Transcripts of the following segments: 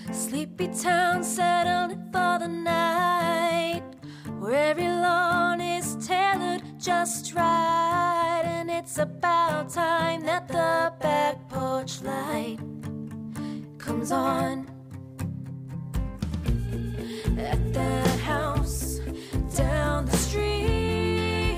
Sleepy town settled for the night, where every lawn is tailored just right. And it's about time that the back porch light comes on. At that house down the street,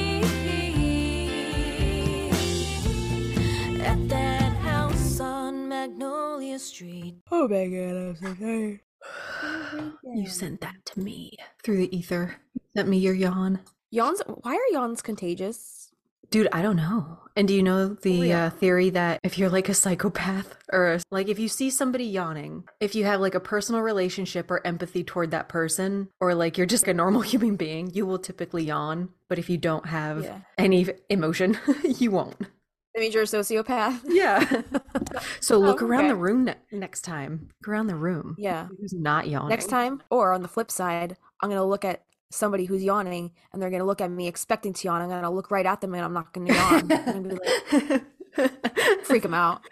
at that house on Magnolia Street. Oh my god, I'm so tired. You sent that to me through the ether. Sent me your yawn. Yawns? Why are yawns contagious? Dude, I don't know. And do you know the real. theory that if you're like a psychopath or like if you see somebody yawning, if you have like a personal relationship or empathy toward that person, or like you're just a normal human being, you will typically yawn. But if you don't have any emotion, you won't. That means you're a sociopath? Yeah. So look around okay. the room next time. Look around the room. Yeah. Who's not yawning? Next time, or on the flip side, I'm going to look at somebody who's yawning and they're going to look at me expecting to yawn. I'm going to look right at them and I'm not going to yawn. I'm going to be like, freak them out.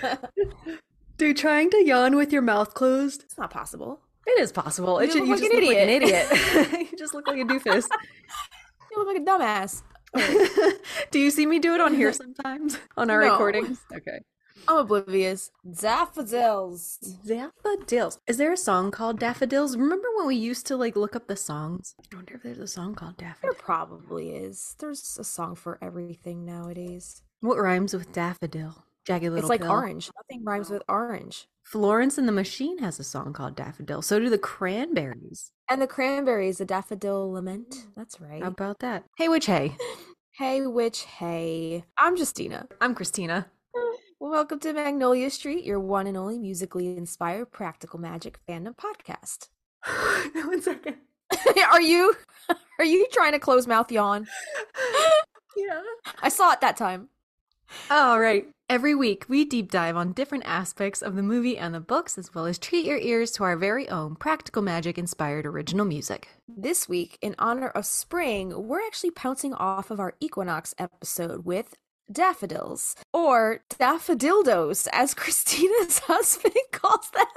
Dude, trying to yawn with your mouth closed? It's not possible. It is possible. You You look just like an look like an idiot. idiot. You just look like a doofus. You look like a dumbass. Do you see me do it on here sometimes? On our No. recordings? Okay. I'm oblivious. Daffodils. Daffodils. Is there a song called Daffodils? Remember when we used to like look up the songs? I wonder if there's a song called There Daffodils. probably is. There's a song for everything nowadays. What rhymes with daffodil? Jagged Little It's like Pill. orange. Nothing rhymes with orange. Florence and the Machine has a song called Daffodil. So do the Cranberries. And the Cranberries, the Daffodil Lament. That's right. How about that? Hey, witch, hey. Hey, witch, hey. I'm Justina. I'm Christina. Welcome to Magnolia Street, your one and only musically inspired practical magic fandom podcast. 1 second. Are you trying to close mouth yawn? Yeah. I saw it that time. All right. Every week, we deep dive on different aspects of the movie and the books, as well as treat your ears to our very own practical magic inspired original music. This week, in honor of spring, we're actually pouncing off of our equinox episode with daffodils, or daffodildos, as Christina's husband calls them.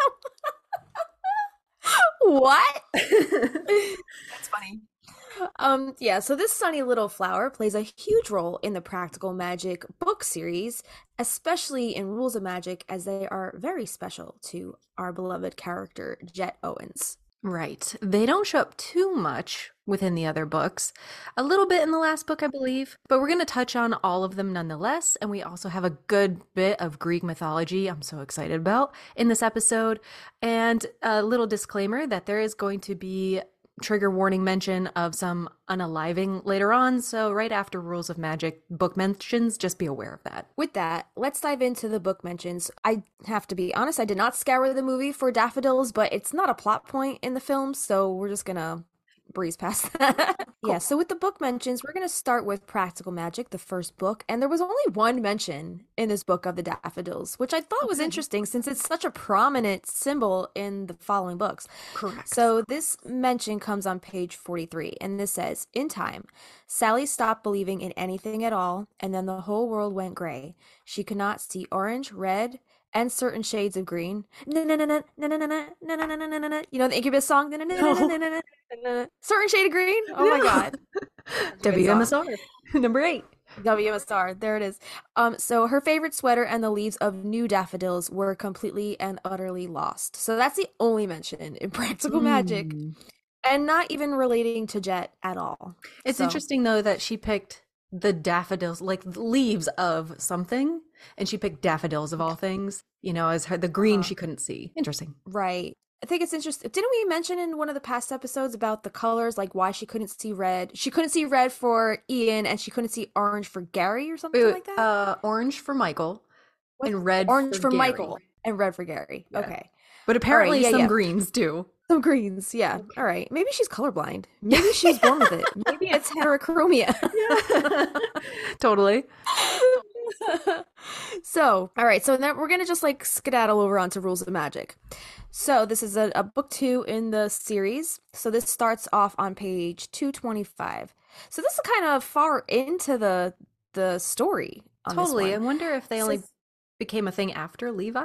What? That's funny. Yeah, so this sunny little flower plays a huge role in the Practical Magic book series, especially in Rules of Magic, as they are very special to our beloved character, Jet Owens. Right. They don't show up too much within the other books. A little bit in the last book, I believe. But we're going to touch on all of them nonetheless. And we also have a good bit of Greek mythology I'm so excited about in this episode. And a little disclaimer that there is going to be trigger warning mention of some unaliving later on. So right after Rules of Magic book mentions, just be aware of that. With that, let's dive into the book mentions. I have to be honest, I did not scour the movie for daffodils, but it's not a plot point in the film, so we're just gonna breeze past that. Yeah, so with the book mentions, we're gonna start with Practical Magic, the first book, and there was only one mention in this book of the daffodils, which I thought was interesting since it's such a prominent symbol in the following books. Correct. So this mention comes on page 43, and this says, in time, Sally stopped believing in anything at all, and then the whole world went gray. She could not see orange, red, and certain shades of green. You know the Incubus song? Certain shade of green? Oh my god. WMSR, number 8. WMSR, there it is. So her favorite sweater and the leaves of new daffodils were completely and utterly lost. So that's the only mention in Practical Magic, and not even relating to Jet at all. It's So- interesting though that she picked the daffodils, like the leaves of something, and she picked daffodils of all things, you know, as the green she couldn't see. Interesting. Right. I think it's interesting. Didn't we mention in one of the past episodes about the colors, like why she couldn't see red? She couldn't see red for Ian, and she couldn't see orange for Gary or something like that? Orange for Michael What? and red Orange for Gary. Michael and red for Gary. Yeah. Okay. But apparently yeah, some yeah. greens too. Some greens, yeah. All right. Maybe she's colorblind. Maybe she's born with it. Maybe it's heterochromia. Totally. So, all right. So then we're going to just like skedaddle over onto Rules of Magic. So this is a book 2 in the series. So this starts off on page 225. So this is kind of far into the story. On Totally. This I one. wonder if they only Says- became a thing after Levi?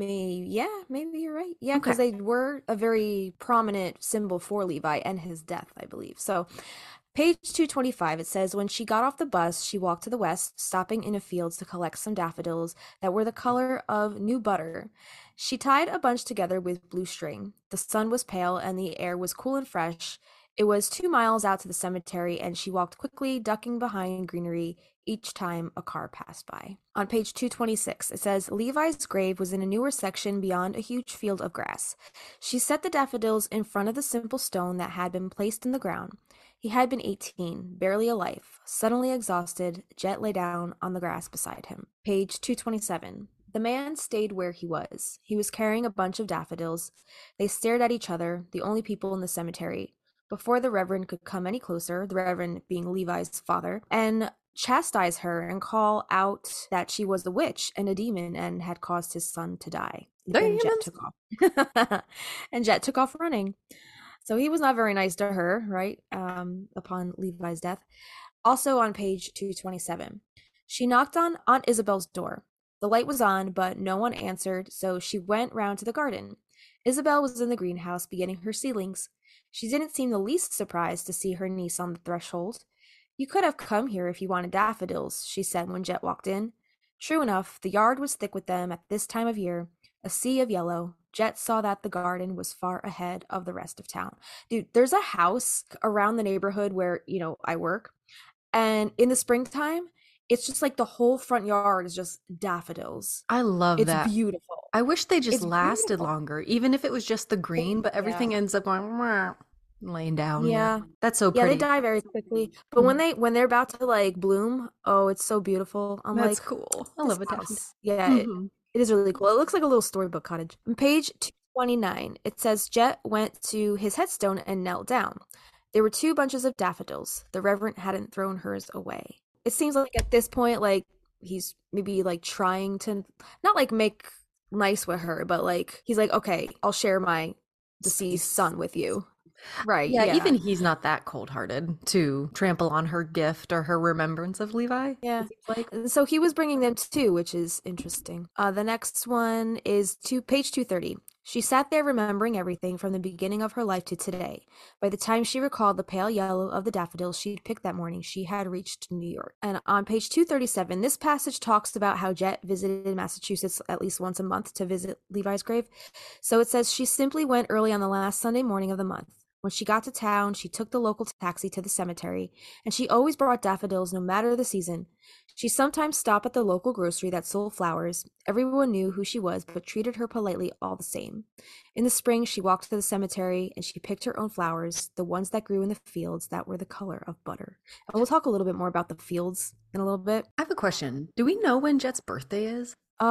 Maybe you're right. Yeah, because they were a very prominent symbol for Levi and his death, I believe. So, page 225, it says, when she got off the bus, she walked to the west, stopping in a field to collect some daffodils that were the color of new butter. She tied a bunch together with blue string. The sun was pale and the air was cool and fresh. It was 2 miles out to the cemetery, and she walked quickly, ducking behind greenery each time a car passed by. On page 226, it says, Levi's grave was in a newer section beyond a huge field of grass. She set the daffodils in front of the simple stone that had been placed in the ground. He had been 18, barely alive. Suddenly exhausted, Jet lay down on the grass beside him. Page 227. The man stayed where he was. He was carrying a bunch of daffodils. They stared at each other, the only people in the cemetery. Before the Reverend could come any closer, the Reverend being Levi's father, and chastise her and call out that she was a witch and a demon and had caused his son to die. And Jet took off. And Jet took off running. So he was not very nice to her, right? Upon Levi's death. Also on page 227, she knocked on Aunt Isabel's door. The light was on, but no one answered, so she went round to the garden. Isabel was in the greenhouse beginning her seedlings. She didn't seem the least surprised to see her niece on the threshold. You could have come here if you wanted daffodils, she said when Jet walked in. True enough, the yard was thick with them at this time of year, a sea of yellow. Jet saw that the garden was far ahead of the rest of town. Dude, there's a house around the neighborhood where, I work, and in the springtime, it's just like the whole front yard is just daffodils. I love that. It's beautiful. I wish they just lasted longer, even if it was just the green, but everything ends up going laying down. Yeah. That's so pretty. Yeah, they die very quickly. But when they're about to like bloom, oh, it's so beautiful. That's cool. I love it. Yeah, it is really cool. It looks like a little storybook cottage. On page 229, it says Jet went to his headstone and knelt down. There were 2 bunches of daffodils. The Reverend hadn't thrown hers away. It seems like at this point, like, he's maybe like trying to not like make nice with her, but like he's like, okay, I'll share my deceased son with you. Right. Yeah, even he's not that cold-hearted to trample on her gift or her remembrance of Levi. Yeah. So he was bringing them too, which is interesting. The next one is page 230. She sat there remembering everything from the beginning of her life to today. By the time she recalled the pale yellow of the daffodils she'd picked that morning, she had reached New York. And on page 237, this passage talks about how Jet visited Massachusetts at least once a month to visit Levi's grave. So it says she simply went early on the last Sunday morning of the month. When she got to town, she took the local taxi to the cemetery, and she always brought daffodils no matter the season. She sometimes stopped at the local grocery that sold flowers. Everyone knew who she was, but treated her politely all the same. In the spring, she walked to the cemetery, and she picked her own flowers, the ones that grew in the fields that were the color of butter. And we'll talk a little bit more about the fields in a little bit. I have a question. Do we know when Jet's birthday is?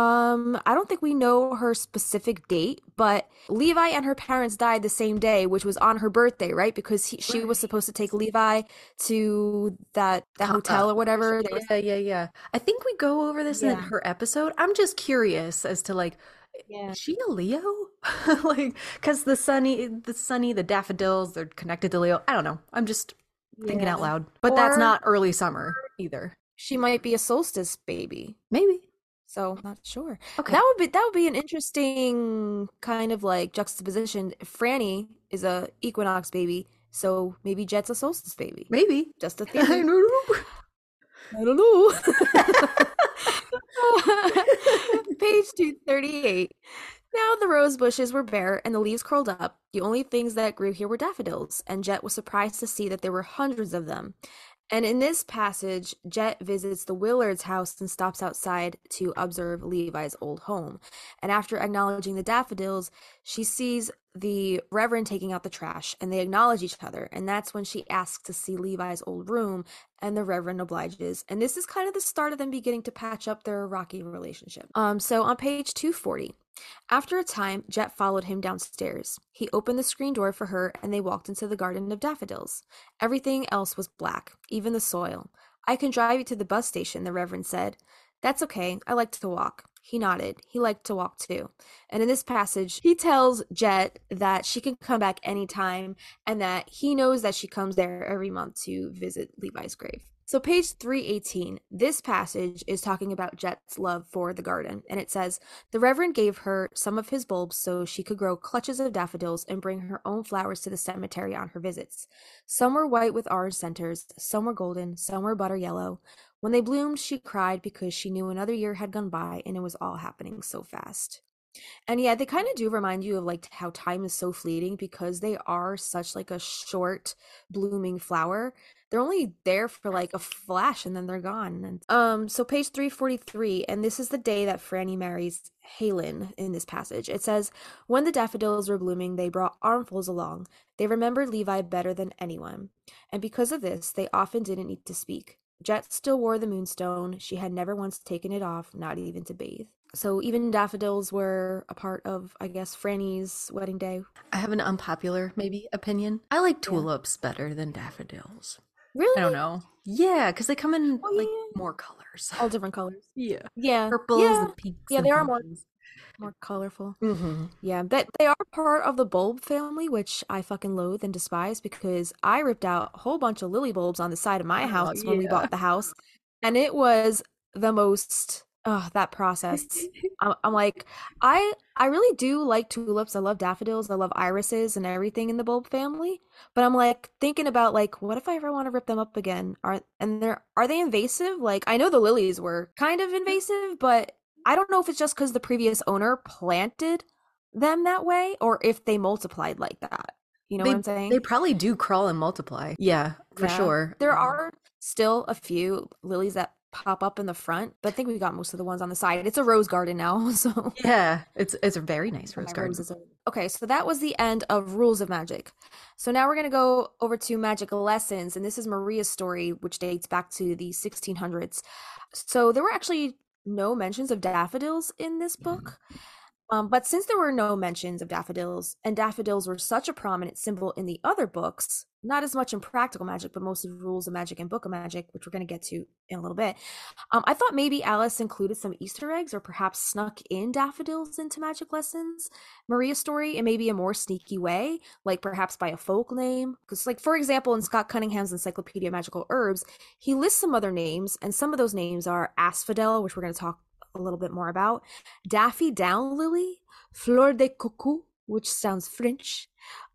I don't think we know her specific date, but Levi and her parents died the same day, which was on her birthday, right? Because she was supposed to take Levi to that hotel or whatever. Yeah. I think we go over this in her episode. I'm just curious as to like, is she a Leo? Like, because the sunny, the daffodils, they're connected to Leo. I don't know. I'm just thinking out loud. But that's not early summer either. She might be a solstice baby. Maybe. So not sure. Okay. That would be an interesting kind of like juxtaposition. Franny is a equinox baby, so maybe Jet's a solstice baby. Maybe. Just a theory. I don't know. Page 238. Now the rose bushes were bare and the leaves curled up. The only things that grew here were daffodils, and Jet was surprised to see that there were hundreds of them. And in this passage, Jet visits the Willards' house and stops outside to observe Levi's old home. And after acknowledging the daffodils, she sees the Reverend taking out the trash, and they acknowledge each other. And that's when she asks to see Levi's old room, and the Reverend obliges. And this is kind of the start of them beginning to patch up their rocky relationship. So on page 240, after a time, Jet followed him downstairs. He opened the screen door for her, and they walked into the garden of daffodils. Everything else was black, even the soil. I can drive you to the bus station, the Reverend said. That's okay. I like to walk. He nodded. He liked to walk too. And in this passage, he tells Jet that she can come back anytime and that he knows that she comes there every month to visit Levi's grave. So page 318, this passage is talking about Jet's love for the garden, and it says, "The Reverend gave her some of his bulbs so she could grow clutches of daffodils and bring her own flowers to the cemetery on her visits. Some were white with orange centers, some were golden, some were butter yellow. When they bloomed, she cried because she knew another year had gone by and it was all happening so fast." And yeah, they kind of do remind you of like how time is so fleeting because they are such like a short blooming flower. They're only there for like a flash and then they're gone. And so page 343, and this is the day that Franny marries Halen in this passage. It says, "When the daffodils were blooming, they brought armfuls along. They remembered Levi better than anyone. And because of this, they often didn't need to speak. Jet still wore the moonstone. She had never once taken it off, not even to bathe." So even daffodils were a part of, I guess, Franny's wedding day. I have an unpopular, maybe, opinion. I like tulips better than daffodils. Really? I don't know. Yeah, because they come in like yeah. more colors. All different colors. Yeah. Yeah. Purples yeah. and pinks. Yeah, and they are more pinkies. colorful. Mm-hmm. Yeah, that they are part of the bulb family, which I fucking loathe and despise because I ripped out a whole bunch of lily bulbs on the side of my house when we yeah. bought the house, and it was the most that process. I'm like, I really do like tulips. I love daffodils. I love irises and everything in the bulb family. But I'm like thinking about like, what if I ever want to rip them up again? Are they invasive? Like I know the lilies were kind of invasive, but I don't know if it's just because the previous owner planted them that way or if they multiplied like that. You know what I'm saying? They probably do crawl and multiply. Yeah, for sure. There are still a few lilies that pop up in the front, but I think we got most of the ones on the side. It's a rose garden now, so yeah, it's a very nice rose garden. Okay, so that was the end of Rules of Magic. So now we're going to go over to Magic Lessons, and this is Maria's story, which dates back to the 1600s. So there were actually no mentions of daffodils in this book. But since there were no mentions of daffodils, and daffodils were such a prominent symbol in the other books, not as much in Practical Magic, but mostly Rules of Magic and Book of Magic, which we're going to get to in a little bit, I thought maybe Alice included some Easter eggs or perhaps snuck in daffodils into Magic Lessons, Maria's story, in maybe a more sneaky way, like perhaps by a folk name. Because, like, for example, in Scott Cunningham's Encyclopedia of Magical Herbs, he lists some other names, and some of those names are asphodel, which we're going to talk a little bit more about, Daffy Down Lily, Fleur de Coco, which sounds French,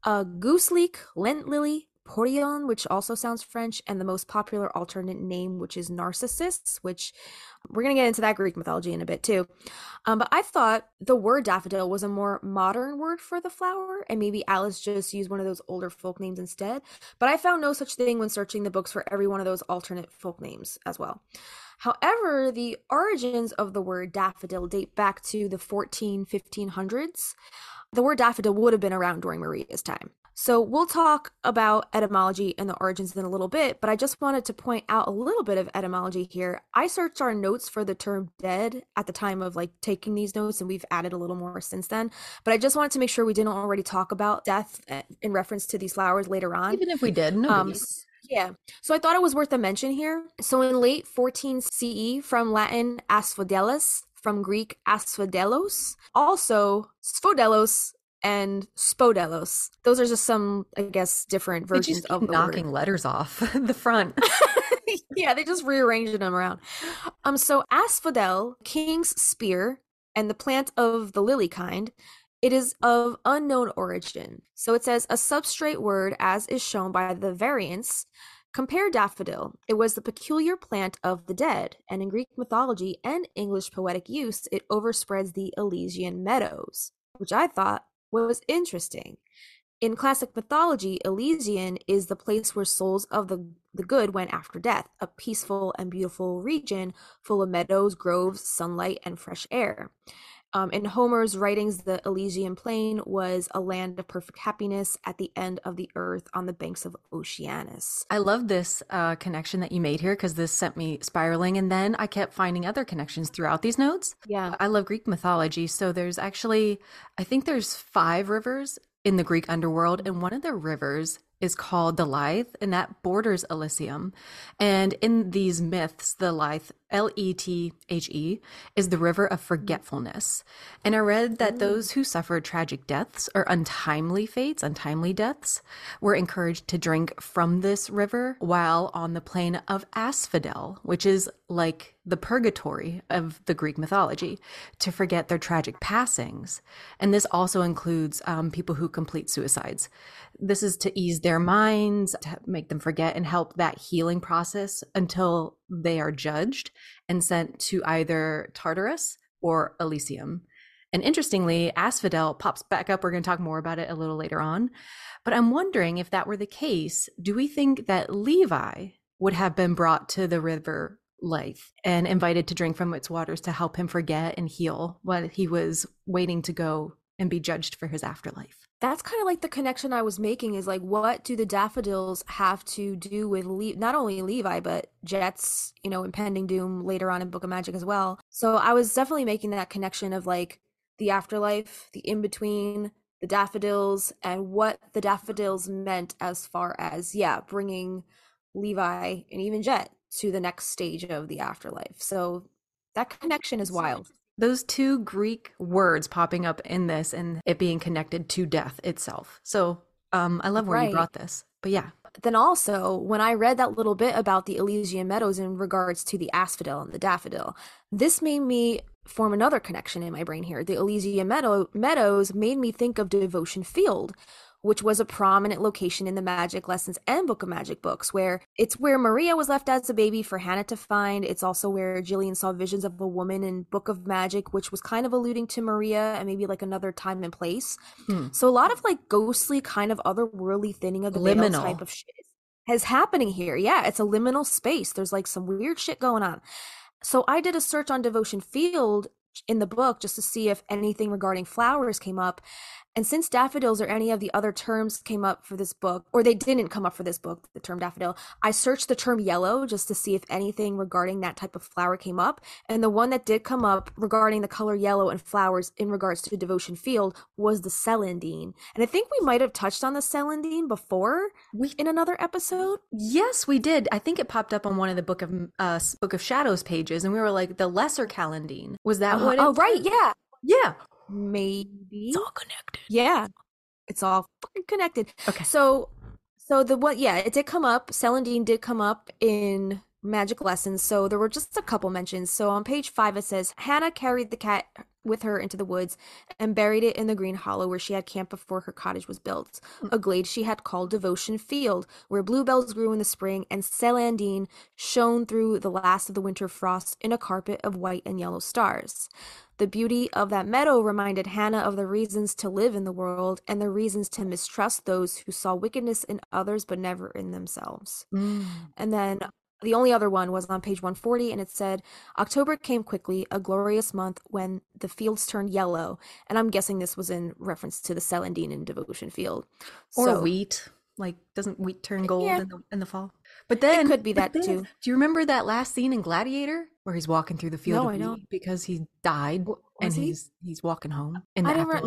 Goose Leek, Lent Lily, Portion, which also sounds French, and the most popular alternate name, which is Narcissus, which we're going to get into that Greek mythology in a bit too. But I thought the word daffodil was a more modern word for the flower, and maybe Alice just used one of those older folk names instead. But I found no such thing when searching the books for every one of those alternate folk names as well. However, the origins of the word daffodil date back to the 1500s. The word daffodil would have been around during Maria's time. So we'll talk about etymology and the origins in a little bit, but I just wanted to point out a little bit of etymology here. I searched our notes for the term dead at the time of like taking these notes, and we've added a little more since then. But I just wanted to make sure we didn't already talk about death in reference to these flowers later on. Even if we did, no. Yeah, so I thought it was worth a mention here. So in late 14 CE, from Latin asphodelos, from Greek asphodelos, also sphodelos and spodelos. Those are just some, I guess, different versions of the knocking word. Letters off the front. Yeah, they just rearranged them around. So asphodel, king's spear, and the plant of the lily kind, it is of unknown origin. So it says a substrate word as is shown by the variants. Compare daffodil. It was the peculiar plant of the dead, and in Greek mythology and English poetic use, it overspreads the Elysian meadows, which I thought was interesting. In classic mythology, Elysian is the place where souls of the good went after death, a peaceful and beautiful region full of meadows, groves, sunlight, and fresh air. In Homer's writings, the Elysian plain was a land of perfect happiness at the end of the earth on the banks of Oceanus. I love this connection that you made here because this sent me spiraling, and then I kept finding other connections throughout these notes. Yeah. I love Greek mythology, so there's actually, I think there's 5 rivers in the Greek underworld, and one of the rivers is called the Lythe, and that borders Elysium. And in these myths, the Lythe Lethe, is the river of forgetfulness. And I read that those who suffered tragic deaths or untimely fates, untimely deaths, were encouraged to drink from this river while on the plane of Asphodel, which is like the purgatory of the Greek mythology, to forget their tragic passings. And this also includes people who complete suicides. This is to ease their minds, to make them forget and help that healing process until they are judged and sent to either Tartarus or Elysium. And interestingly, Asphodel pops back up. We're going to talk more about it a little later on. But I'm wondering, if that were the case, do we think that Levi would have been brought to the river Lethe and invited to drink from its waters to help him forget and heal while he was waiting to go and be judged for his afterlife? That's kind of like the connection I was making, is like, what do the daffodils have to do with not only Levi, but Jet's, impending doom later on in Book of Magic as well. So I was definitely making that connection of like the afterlife, the in-between, the daffodils, and what the daffodils meant as far as, bringing Levi and even Jet to the next stage of the afterlife. So that connection is wild. Those two Greek words popping up in this and it being connected to death itself. So I love where you brought this. But yeah. Then also, when I read that little bit about the Elysian Meadows in regards to the asphodel and the daffodil, this made me form another connection in my brain here. The Elysian Meadows made me think of Devotion Field, which was a prominent location in the Magic Lessons and Book of Magic books, where it's where Maria was left as a baby for Hannah to find. It's also where Jillian saw visions of a woman in Book of Magic, which was kind of alluding to Maria and maybe like another time and place. So a lot of like ghostly kind of otherworldly thinning of the veil type of shit is happening here. Yeah, it's a liminal space. There's like some weird shit going on. So I did a search on Devotion Field in the book just to see if anything regarding flowers came up. And since daffodils or any of the other terms came up for this book, or they didn't come up for this book, the term daffodil, I searched the term yellow just to see if anything regarding that type of flower came up. And the one that did come up regarding the color yellow and flowers in regards to Devotion Field was the celandine. And I think we might have touched on the celandine before in another episode. Yes, we did. I think it popped up on one of the Book of Shadows pages, and we were like, the lesser calandine. Was that what it was? Oh, right, yeah. Yeah. Maybe it's all connected. Yeah, it's all fucking connected. Okay. So the what? Yeah, it did come up. Celandine did come up in Magic Lessons. So there were just a couple mentions. So on page 5 it says Hannah carried the cat with her into the woods and buried it in the green hollow where she had camped before her cottage was built, a glade she had called Devotion Field, where bluebells grew in the spring and celandine shone through the last of the winter frost in a carpet of white and yellow stars. The beauty of that meadow reminded Hannah of the reasons to live in the world and the reasons to mistrust those who saw wickedness in others but never in themselves. And then the only other one was on page 140, and it said, October came quickly, a glorious month when the fields turned yellow. And I'm guessing this was in reference to the celandine in Devotion Field. Or wheat. Like, doesn't wheat turn gold in the fall? But then it could be that too. Do you remember that last scene in Gladiator where he's walking through the field of wheat because he died and he's walking home in the afterlife?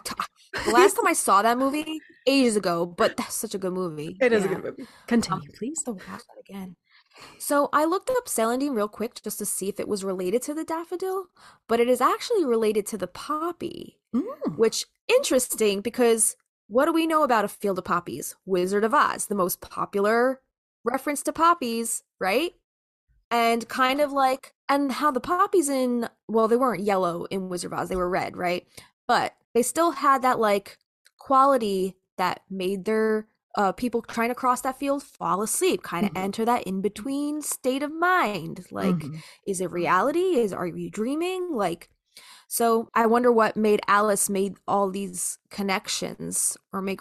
The last time I saw that movie ages ago, but that's such a good movie. It is a good movie. Continue, please. I'll watch that again. So I looked up celandine real quick just to see if it was related to the daffodil, but it is actually related to the poppy, which interesting because what do we know about A Field of Poppies? Wizard of Oz, the most popular reference to poppies, right? And kind of like, and how the poppies they weren't yellow in Wizard of Oz, they were red, right? But they still had that like quality that made their people trying to cross that field fall asleep, kind of enter that in-between state of mind. Like, is it reality? Are you dreaming? Like, so I wonder what made Alice make all these connections,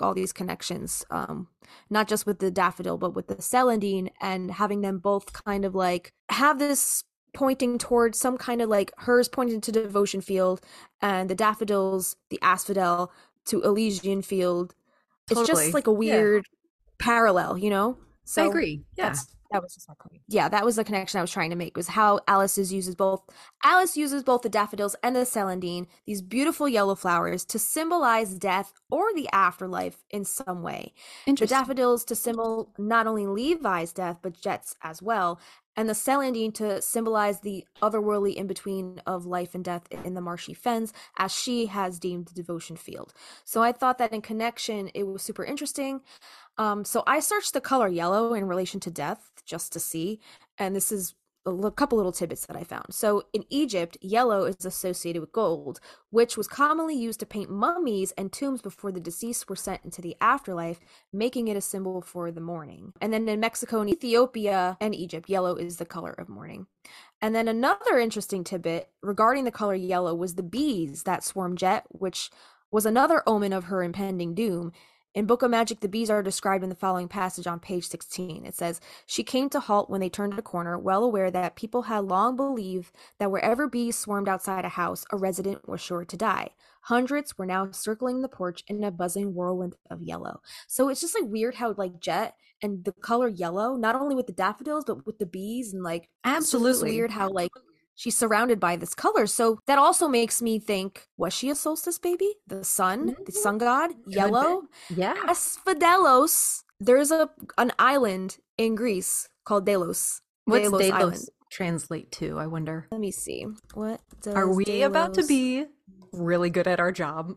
not just with the daffodil, but with the celandine, and having them both kind of like have this pointing towards some kind of like hers pointing to Devotion Field and the daffodils, the asphodel to Elysian Field. It's just like a weird parallel, So I agree. Yeah. That was just my point. Yeah, that was the connection I was trying to make, was how Alice uses both the daffodils and the celandine, these beautiful yellow flowers, to symbolize death or the afterlife in some way. The daffodils to symbol not only Levi's death, but Jet's as well. and the Celandine to symbolize the otherworldly in-between of life and death in the marshy fens, as she has deemed the devotion field. So I thought that in connection, it was super interesting. So I searched the color yellow in relation to death just to see, and this is a couple little tidbits that I found. So in Egypt, yellow is associated with gold, which was commonly used to paint mummies and tombs before the deceased were sent into the afterlife, making it a symbol for the mourning. And then in Mexico and Ethiopia and Egypt, yellow is the color of mourning. And then another interesting tidbit regarding the color yellow was the bees that swarmed Jet, which was another omen of her impending doom. In Book of Magic, the bees are described in the following passage on page 16. It says, "She came to halt when they turned a corner, well aware that people had long believed that wherever bees swarmed outside a house, a resident was sure to die. Hundreds were now circling the porch in a buzzing whirlwind of yellow." So it's just like weird how like Jet and the color yellow, not only with the daffodils, but with the bees and like Absolutely. It's just weird how like she's surrounded by this color. So that also makes me think, was she a solstice baby? The sun, the sun god, yellow? Yeah. Asphodelos. There's an island in Greece called Delos. What's Delos Delos Island. translate to, I wonder? Let me see. What does Are we about to Delos- be really good at our job?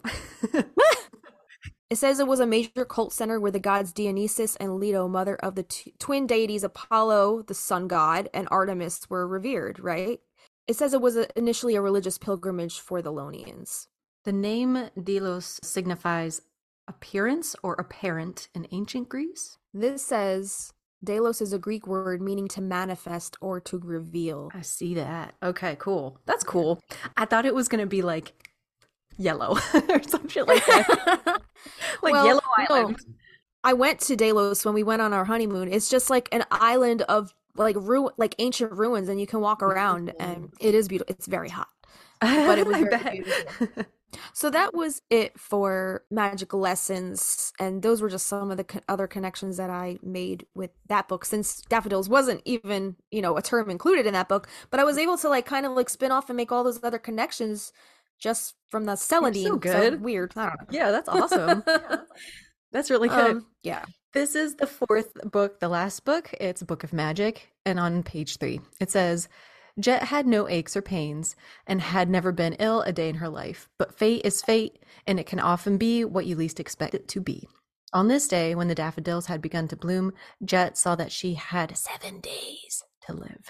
It says it was a major cult center where the gods Dionysus and Leto, mother of the twin deities Apollo, the sun god, and Artemis, were revered, right? It says it was initially a religious pilgrimage for the Lonians. The name Delos signifies appearance or apparent in ancient Greece. This says Delos is a Greek word meaning to manifest or to reveal. I see that. Okay, cool. That's cool. I thought it was going to be like yellow or some shit like that. Like Well, Yellow no. Island. I went to Delos when we went on our honeymoon. It's just like an island of like ancient ruins, and you can walk around, and it is beautiful. It's very hot, but it was I very bet. beautiful. So that was it for magical lessons, and those were just some of the other connections that I made with that book, since daffodils wasn't even, a term included in that book, but I was able to like kind of like spin off and make all those other connections just from the Celandine. so good. Weird. I don't know. Yeah, that's awesome. That's really good. Yeah. This is the fourth book, the last book. It's Book of Magic. And on page 3, it says, Jet had no aches or pains and had never been ill a day in her life. But fate is fate, and it can often be what you least expect it to be. On this day, when the daffodils had begun to bloom, Jet saw that she had 7 days to live.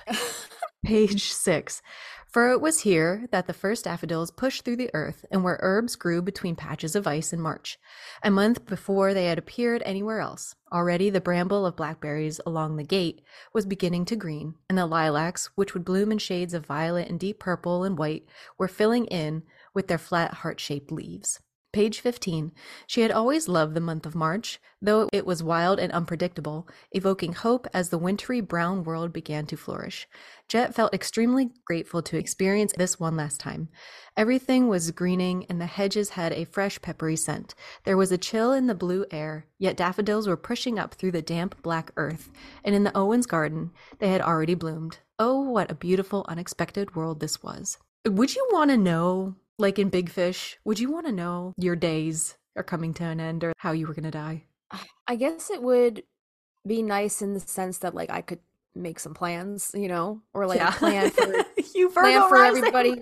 Page 6. For it was here that the first daffodils pushed through the earth, and where herbs grew between patches of ice in March, a month before they had appeared anywhere else. Already the bramble of blackberries along the gate was beginning to green, and the lilacs, which would bloom in shades of violet and deep purple and white, were filling in with their flat heart-shaped leaves. Page 15. She had always loved the month of March, though it was wild and unpredictable, evoking hope as the wintry brown world began to flourish. Jet felt extremely grateful to experience this one last time. Everything was greening, and the hedges had a fresh peppery scent. There was a chill in the blue air, yet daffodils were pushing up through the damp black earth, and in the Owens garden they had already bloomed. Oh, what a beautiful, unexpected world this was. Would you want to know, like in Big Fish, would you want to know your days are coming to an end or how you were going to die? I guess it would be nice in the sense that like I could make some plans, or like plan for You plan Virgo for rising. everybody.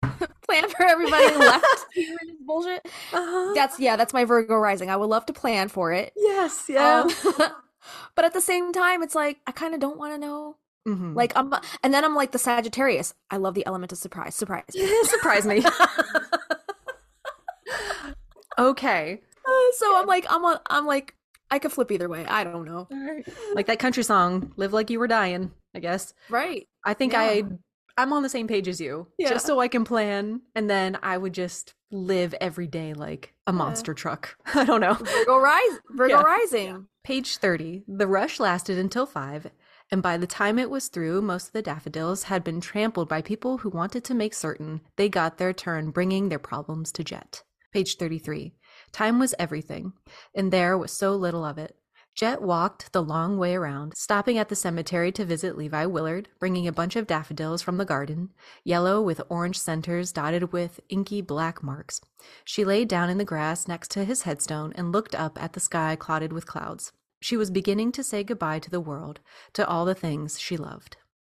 Plan for everybody left here in this bullshit. Uh-huh. That's my Virgo rising. I would love to plan for it. Yes, yeah. But at the same time, it's like I kind of don't want to know. Mhm. Like and then I'm like the Sagittarius. I love the element of surprise. Surprise. Surprise me. Okay. So I'm like I could flip either way. I don't know. Like that country song, Live Like You Were Dying, I guess. Right. I think Yeah. I'm on the same page as you. Yeah. Just so I can plan, and then I would just live every day like a monster truck. I don't know. Virgo Yeah. rising. Page 30. The rush lasted until 5, and by the time it was through, most of the daffodils had been trampled by people who wanted to make certain they got their turn bringing their problems to Jet. Page 33. Time was everything, and there was so little of it. Jet walked the long way around, stopping at the cemetery to visit Levi Willard, bringing a bunch of daffodils from the garden, yellow with orange centers dotted with inky black marks. She lay down in the grass next to his headstone and looked up at the sky clouded with clouds. She was beginning to say goodbye to the world, to all the things she loved.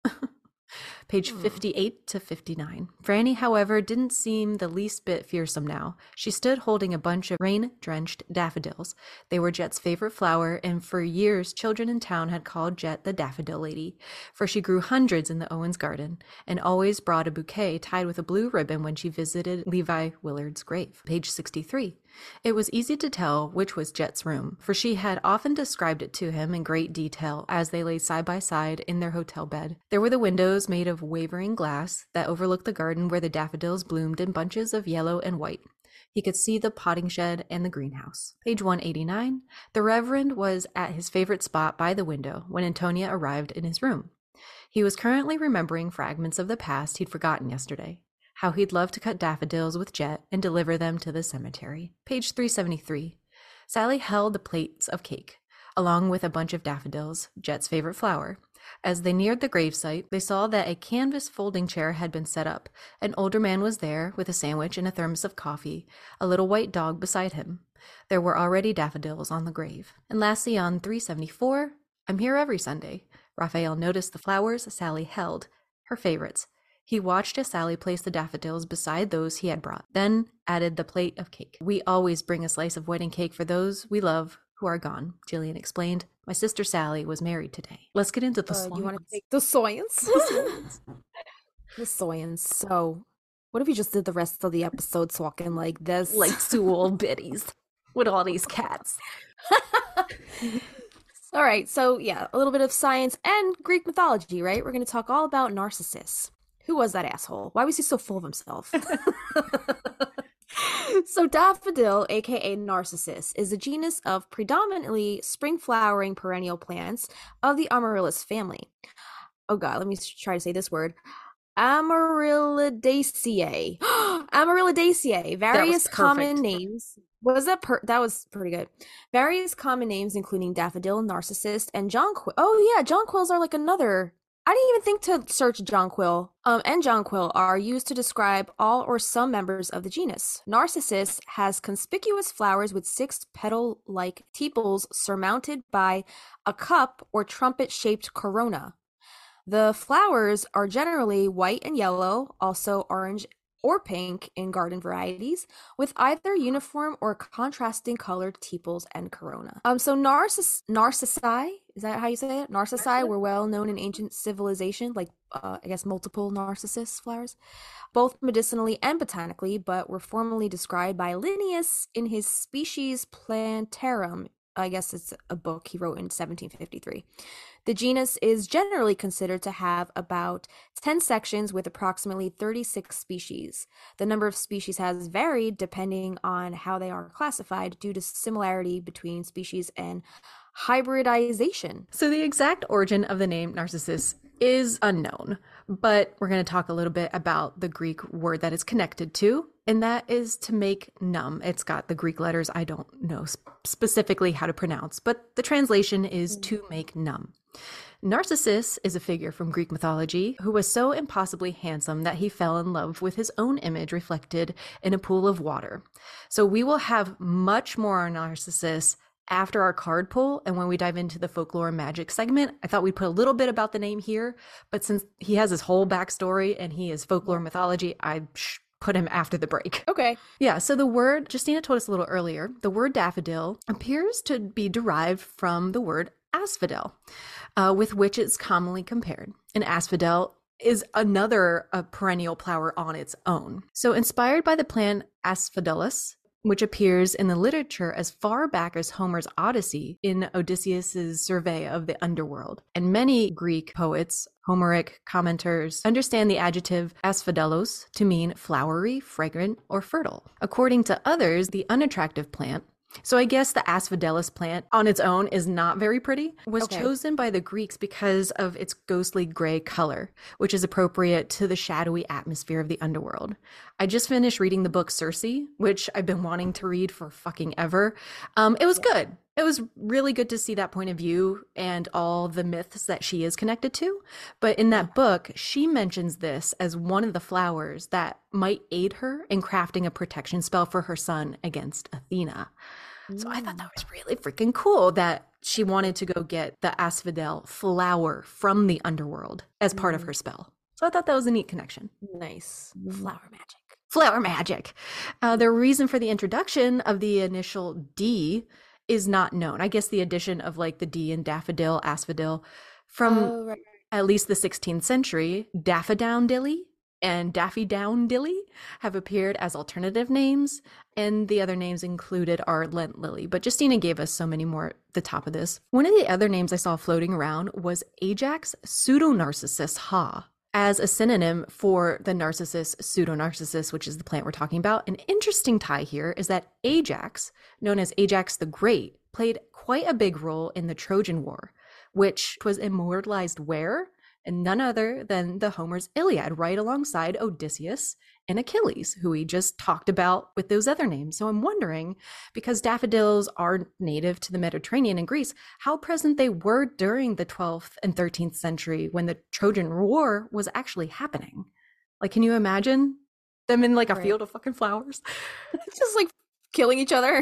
Page 58 to 59. Franny, however, didn't seem the least bit fearsome now. She stood holding a bunch of rain-drenched daffodils. They were Jet's favorite flower, and for years children in town had called Jet the Daffodil Lady, for she grew hundreds in the Owens garden, and always brought a bouquet tied with a blue ribbon when she visited Levi Willard's grave. Page 63. It was easy to tell which was Jet's room, for she had often described it to him in great detail as they lay side by side in their hotel bed. There were the windows made of wavering glass that overlooked the garden where the daffodils bloomed in bunches of yellow and white. He could see the potting shed and the greenhouse. Page 189. The Reverend was at his favorite spot by the window when Antonia arrived in his room. He was currently remembering fragments of the past he'd forgotten yesterday. How he'd love to cut daffodils with Jet and deliver them to the cemetery. Page 373. Sally held the plates of cake, along with a bunch of daffodils, Jet's favorite flower. As they neared the gravesite, they saw that a canvas folding chair had been set up. An older man was there, with a sandwich and a thermos of coffee, a little white dog beside him. There were already daffodils on the grave. And lastly, on 374, I'm here every Sunday. Raphael noticed the flowers Sally held, her favorites. He watched as Sally placed the daffodils beside those he had brought, then added the plate of cake. We always bring a slice of wedding cake for those we love who are gone, Jillian explained. My sister Sally was married today. Let's get into the You want to take the science? The science. So, what if we just did the rest of the episode talking like this? Like two old biddies with all these cats. All right, so yeah, a little bit of science and Greek mythology, right? We're going to talk all about Narcissus. Who was that asshole? Why was he so full of himself? So Daffodil, aka Narcissus, is a genus of predominantly spring-flowering perennial plants of the Amaryllis family. Oh god, let me try to say this word. Amaryllidaceae. Amaryllidaceae. Various common names. That was pretty good. Various common names including daffodil, narcissus, and jonquil. Oh yeah, jonquils are like another. I didn't even think to search jonquil. And jonquil are used to describe all or some members of the genus. Narcissus has conspicuous flowers with 6 petal-like tepals surmounted by a cup or trumpet-shaped corona. The flowers are generally white and yellow, also orange or pink in garden varieties, with either uniform or contrasting colored tepals and corona. So narcissi, is that how you say it? Narcissi were well known in ancient civilization, like I guess multiple narcissus flowers, both medicinally and botanically, but were formally described by Linnaeus in his Species Plantarum. I guess it's a book he wrote in 1753. The genus is generally considered to have about 10 sections with approximately 36 species. The number of species has varied depending on how they are classified due to similarity between species and hybridization. So the exact origin of the name Narcissus is unknown, but we're going to talk a little bit about the Greek word that it's connected to, and that is to make numb. It's got the Greek letters I don't know specifically how to pronounce, but the translation is to make numb. Narcissus is a figure from Greek mythology who was so impossibly handsome that he fell in love with his own image reflected in a pool of water. So we will have much more on Narcissus after our card pull, and when we dive into the folklore and magic segment. I thought we'd put a little bit about the name here, but since he has his whole backstory and he is folklore mythology, I put him after the break. Okay. Yeah, so the word, Justina told us a little earlier, the word daffodil appears to be derived from the word asphodel, with which it's commonly compared. An asphodel is another perennial flower on its own. So inspired by the plant Asphodelus, which appears in the literature as far back as Homer's Odyssey in Odysseus's survey of the underworld. And many Greek poets, Homeric commenters, understand the adjective asphodelos to mean flowery, fragrant, or fertile. According to others, the unattractive plant, so I guess the asphodelus plant on its own is not very pretty, was chosen by the Greeks because of its ghostly gray color, which is appropriate to the shadowy atmosphere of the underworld. I just finished reading the book Circe, which I've been wanting to read for fucking ever. It was good. It was really good to see that point of view and all the myths that she is connected to. But in that book, she mentions this as one of the flowers that might aid her in crafting a protection spell for her son against Athena. So I thought Mm. that was really freaking cool that she wanted to go get the asphodel flower from the underworld as part of her spell. So I thought that was a neat connection. Nice. Flower magic. Flower magic. The reason for the introduction of the initial D is not known. I guess the addition of like the D in daffodil, asphodel from Oh, right. at least the 16th century, daffodowndilly and daffydowndilly have appeared as alternative names, and the other names included are Lent lily. But Justina gave us so many more at the top of this. One of the other names I saw floating around was Ajax pseudonarcissus ha, as a synonym for the Narcissus pseudonarcissus, which is the plant we're talking about. An interesting tie here is that Ajax, known as Ajax the Great, played quite a big role in the Trojan War, which was immortalized where? And none other than the Homer's Iliad, right alongside Odysseus and Achilles, who we just talked about with those other names. So I'm wondering, because daffodils are native to the Mediterranean and Greece, how present they were during the 12th and 13th century when the Trojan War was actually happening. Like, can you imagine them in like a field of fucking flowers? Just like killing each other.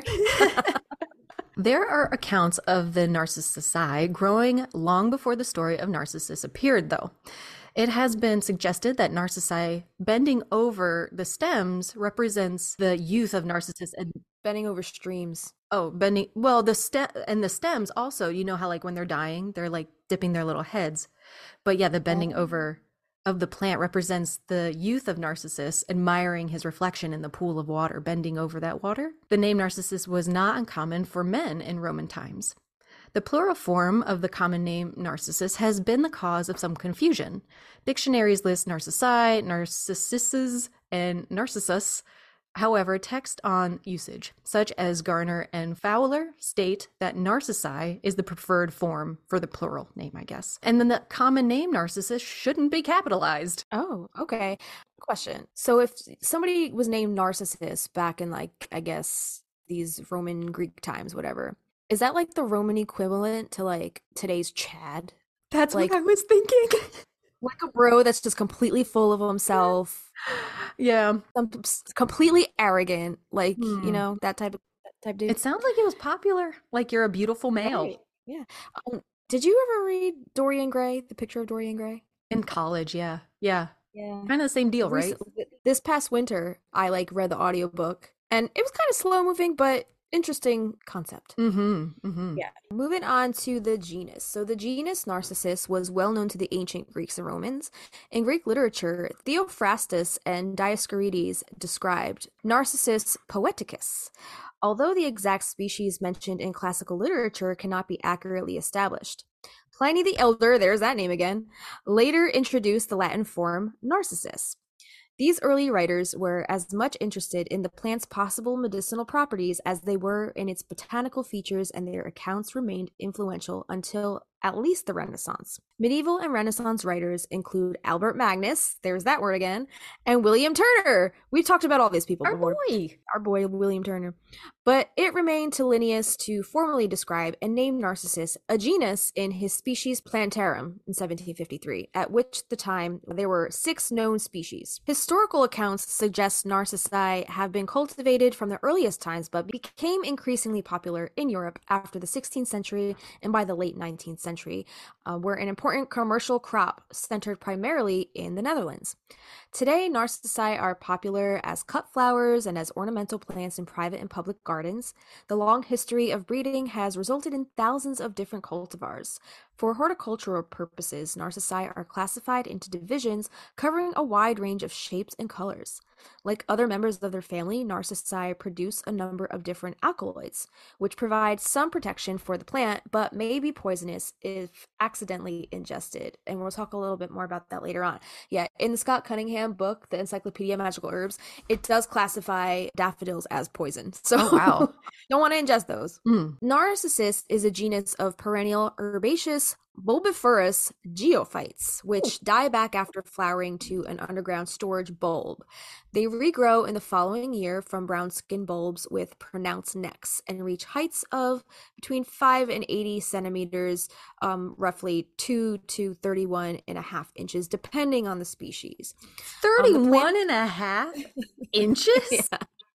There are accounts of the Narcissi growing long before the story of Narcissus appeared, though. It has been suggested that Narcissi bending over the stems represents the youth of Narcissus and Bending over streams. bending, well, the stems also, you know how like when they're dying, they're like dipping their little heads. But yeah, the bending over of the plant represents the youth of Narcissus admiring his reflection in the pool of water, bending over that water. The name Narcissus was not uncommon for men in Roman times. The plural form of the common name Narcissus has been the cause of some confusion. Dictionaries list Narcissi, Narcissus, and Narcissus. However, text on usage, such as Garner and Fowler, state that Narcissi is the preferred form for the plural name, I guess. And then the common name Narcissus shouldn't be capitalized. Oh, okay. Question. So if somebody was named Narcissus back in like, I guess, these Roman Greek times, whatever, is that like the Roman equivalent to like today's Chad? That's Like- what I was thinking. Like a bro that's just completely full of himself, Yeah. completely arrogant, like, Hmm. that type dude. It sounds like it was popular. Like you're a beautiful male. Right. Yeah. Did you ever read Dorian Gray, The Picture of Dorian Gray? In college, yeah. Yeah. Yeah. Kind of the same deal, right? This past winter, I like read the audiobook, and it was kind of slow moving, but interesting concept. Mm-hmm. Mm-hmm. Yeah. Moving on to the genus. So the genus Narcissus was well known to the ancient Greeks and Romans. In Greek literature, Theophrastus and Dioscorides described Narcissus poeticus, although the exact species mentioned in classical literature cannot be accurately established. Pliny the Elder, there's that name again, later introduced the Latin form Narcissus. These early writers were as much interested in the plant's possible medicinal properties as they were in its botanical features, and their accounts remained influential until at least the Renaissance. Medieval and Renaissance writers include Albert Magnus, there's that word again, and William Turner. We've talked about all these people Our before. boy. Our boy William Turner. But it remained to Linnaeus to formally describe and name Narcissus a genus in his Species Plantarum in 1753, at which the time there were 6 known species. Historical accounts suggest Narcissi have been cultivated from the earliest times, but became increasingly popular in Europe after the 16th century and by the late 19th century, were an important commercial crop centered primarily in the Netherlands. Today, Narcissi are popular as cut flowers and as ornamental plants in private and public gardens. The long history of breeding has resulted in thousands of different cultivars. For horticultural purposes, Narcissi are classified into divisions covering a wide range of shapes and colors. Like other members of their family, Narcissi produce a number of different alkaloids, which provide some protection for the plant, but may be poisonous if accidentally ingested. And we'll talk a little bit more about that later on. Yeah, in the Scott Cunningham book, The Encyclopedia of Magical Herbs, it does classify daffodils as poison. So Oh, wow. don't want to ingest those. Mm. Narcissus is a genus of perennial herbaceous bulbiferous geophytes, which die back after flowering to an underground storage bulb. They regrow in the following year from brown skin bulbs with pronounced necks and reach heights of between 5 and 80 centimeters, roughly 2 to 31 and a half inches, depending on the species. 31 and a half inches? Yeah.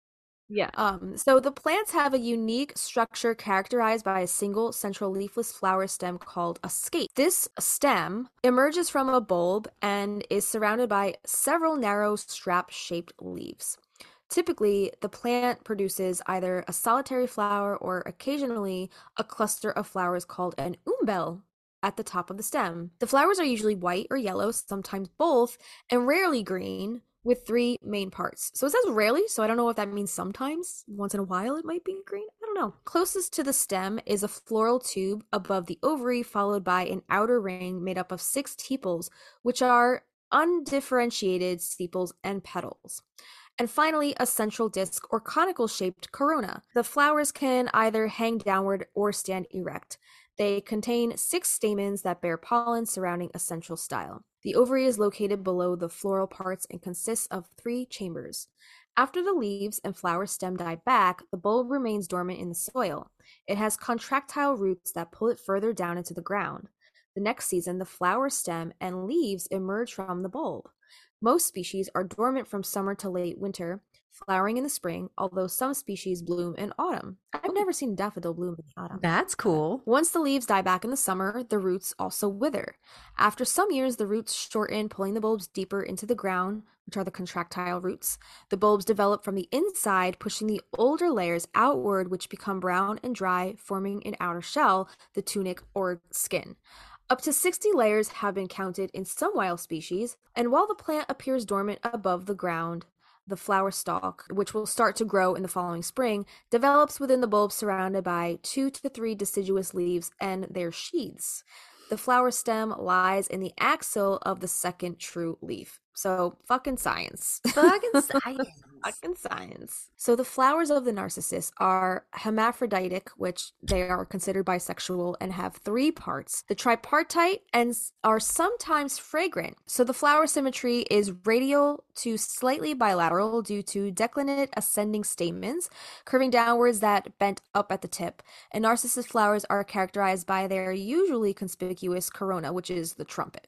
Yeah. So the plants have a unique structure characterized by a single central leafless flower stem called a scate. This stem emerges from a bulb and is surrounded by several narrow strap-shaped leaves. Typically, the plant produces either a solitary flower or occasionally a cluster of flowers called an umbel at the top of the stem. The flowers are usually white or yellow, sometimes both, and rarely green, with three main parts. So it says rarely, so I don't know if that means sometimes. Once in a while it might be green. I don't know. Closest to the stem is a floral tube above the ovary, followed by an outer ring made up of 6 tepals, which are undifferentiated sepals and petals. And finally, a central disc or conical shaped corona. The flowers can either hang downward or stand erect. They contain 6 stamens that bear pollen surrounding a central style. The ovary is located below the floral parts and consists of 3 chambers. After the leaves and flower stem die back, the bulb remains dormant in the soil. It has contractile roots that pull it further down into the ground. The next season, the flower stem and leaves emerge from the bulb. Most species are dormant from summer to late winter, flowering in the spring, although some species bloom in autumn. I've never seen a daffodil bloom in the autumn. That's cool. Once the leaves die back in the summer, the roots also wither. After some years, the roots shorten, pulling the bulbs deeper into the ground, which are the contractile roots. The bulbs develop from the inside, pushing the older layers outward, which become brown and dry, forming an outer shell, the tunic or skin. Up to 60 layers have been counted in some wild species, and while the plant appears dormant above the ground, the flower stalk, which will start to grow in the following spring, develops within the bulb surrounded by 2 to 3 deciduous leaves and their sheaths. The flower stem lies in the axil of the second true leaf. So, fucking science. Fucking science. Fucking science. So the flowers of the narcissus are hermaphroditic, which they are considered bisexual and have 3 parts. The tripartite and are sometimes fragrant. So the flower symmetry is radial to slightly bilateral due to declinate ascending stamens, curving downwards that bent up at the tip. And narcissus flowers are characterized by their usually conspicuous corona, which is the trumpet.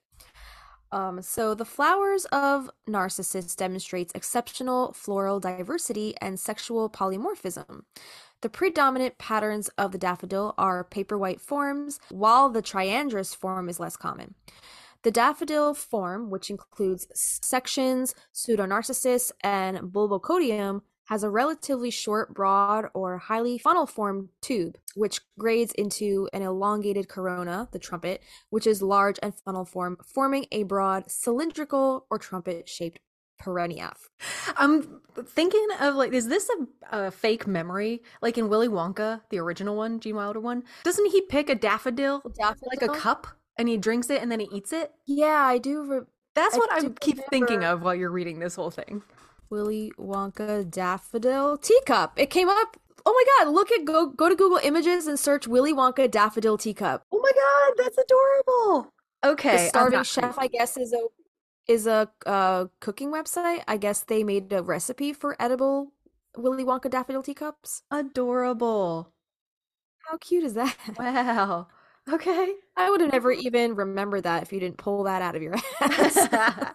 So the flowers of Narcissus demonstrates exceptional floral diversity and sexual polymorphism. The predominant patterns of the daffodil are paper white forms, while the triandrous form is less common. The daffodil form, which includes sections, Pseudonarcissus, and Bulbocodium, has a relatively short, broad, or highly funnel-formed tube, which grades into an elongated corona, the trumpet, which is large and funnel-formed, forming a broad, cylindrical, or trumpet-shaped perennia. I'm thinking of like, is this a fake memory? Like in Willy Wonka, the original one, Gene Wilder one, doesn't he pick a daffodil, like a cup, and he drinks it and then he eats it? Yeah, I do. That's what I keep thinking of while you're reading this whole thing. Willy Wonka daffodil teacup. It came up. Oh my god, look at go to Google Images and search Willy Wonka daffodil teacup. Oh my god, that's adorable. Okay. The Starving Chef, I guess, is a cooking website. I guess they made a recipe for edible Willy Wonka daffodil teacups. Adorable. How cute is that? Wow. Okay. I would have never even remembered that if you didn't pull that out of your ass.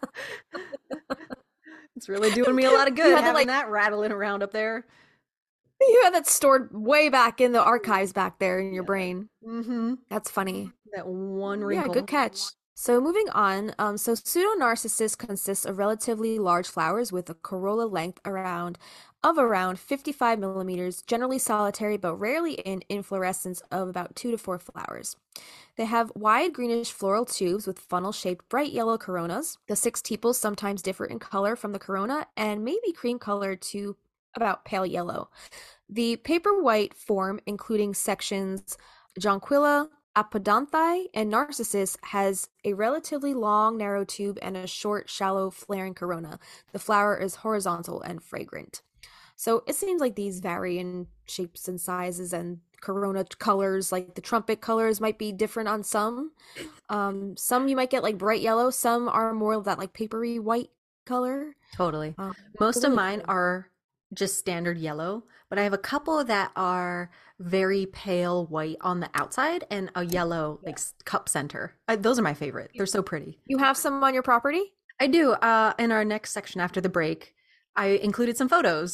It's really doing me a lot of good having that rattling around up there. You had that stored way back in the archives back there in your brain. Mm-hmm. That's funny. That one wrinkle. Yeah, good catch. So moving on, so Pseudonarcissus consists of relatively large flowers with a corolla length around 55 millimeters, generally solitary but rarely in inflorescence of about 2 to 4 flowers. They have wide greenish floral tubes with funnel-shaped bright yellow coronas. The 6 tepals sometimes differ in color from the corona and may be cream colored to about pale yellow. The paper white form, including sections Jonquilla, Apodonti, and Narcissus, has a relatively long, narrow tube and a short, shallow, flaring corona. The flower is horizontal and fragrant. So it seems like these vary in shapes and sizes, and corona colors, like the trumpet colors, might be different on some. Some you might get like bright yellow. Some are more of that like papery white color. Totally. Most of mine are just standard yellow, but I have a couple that are very pale white on the outside and a yellow like cup center. Those are my favorite. They're so pretty. You have some on your property? I do. In our next section after the break, I included some photos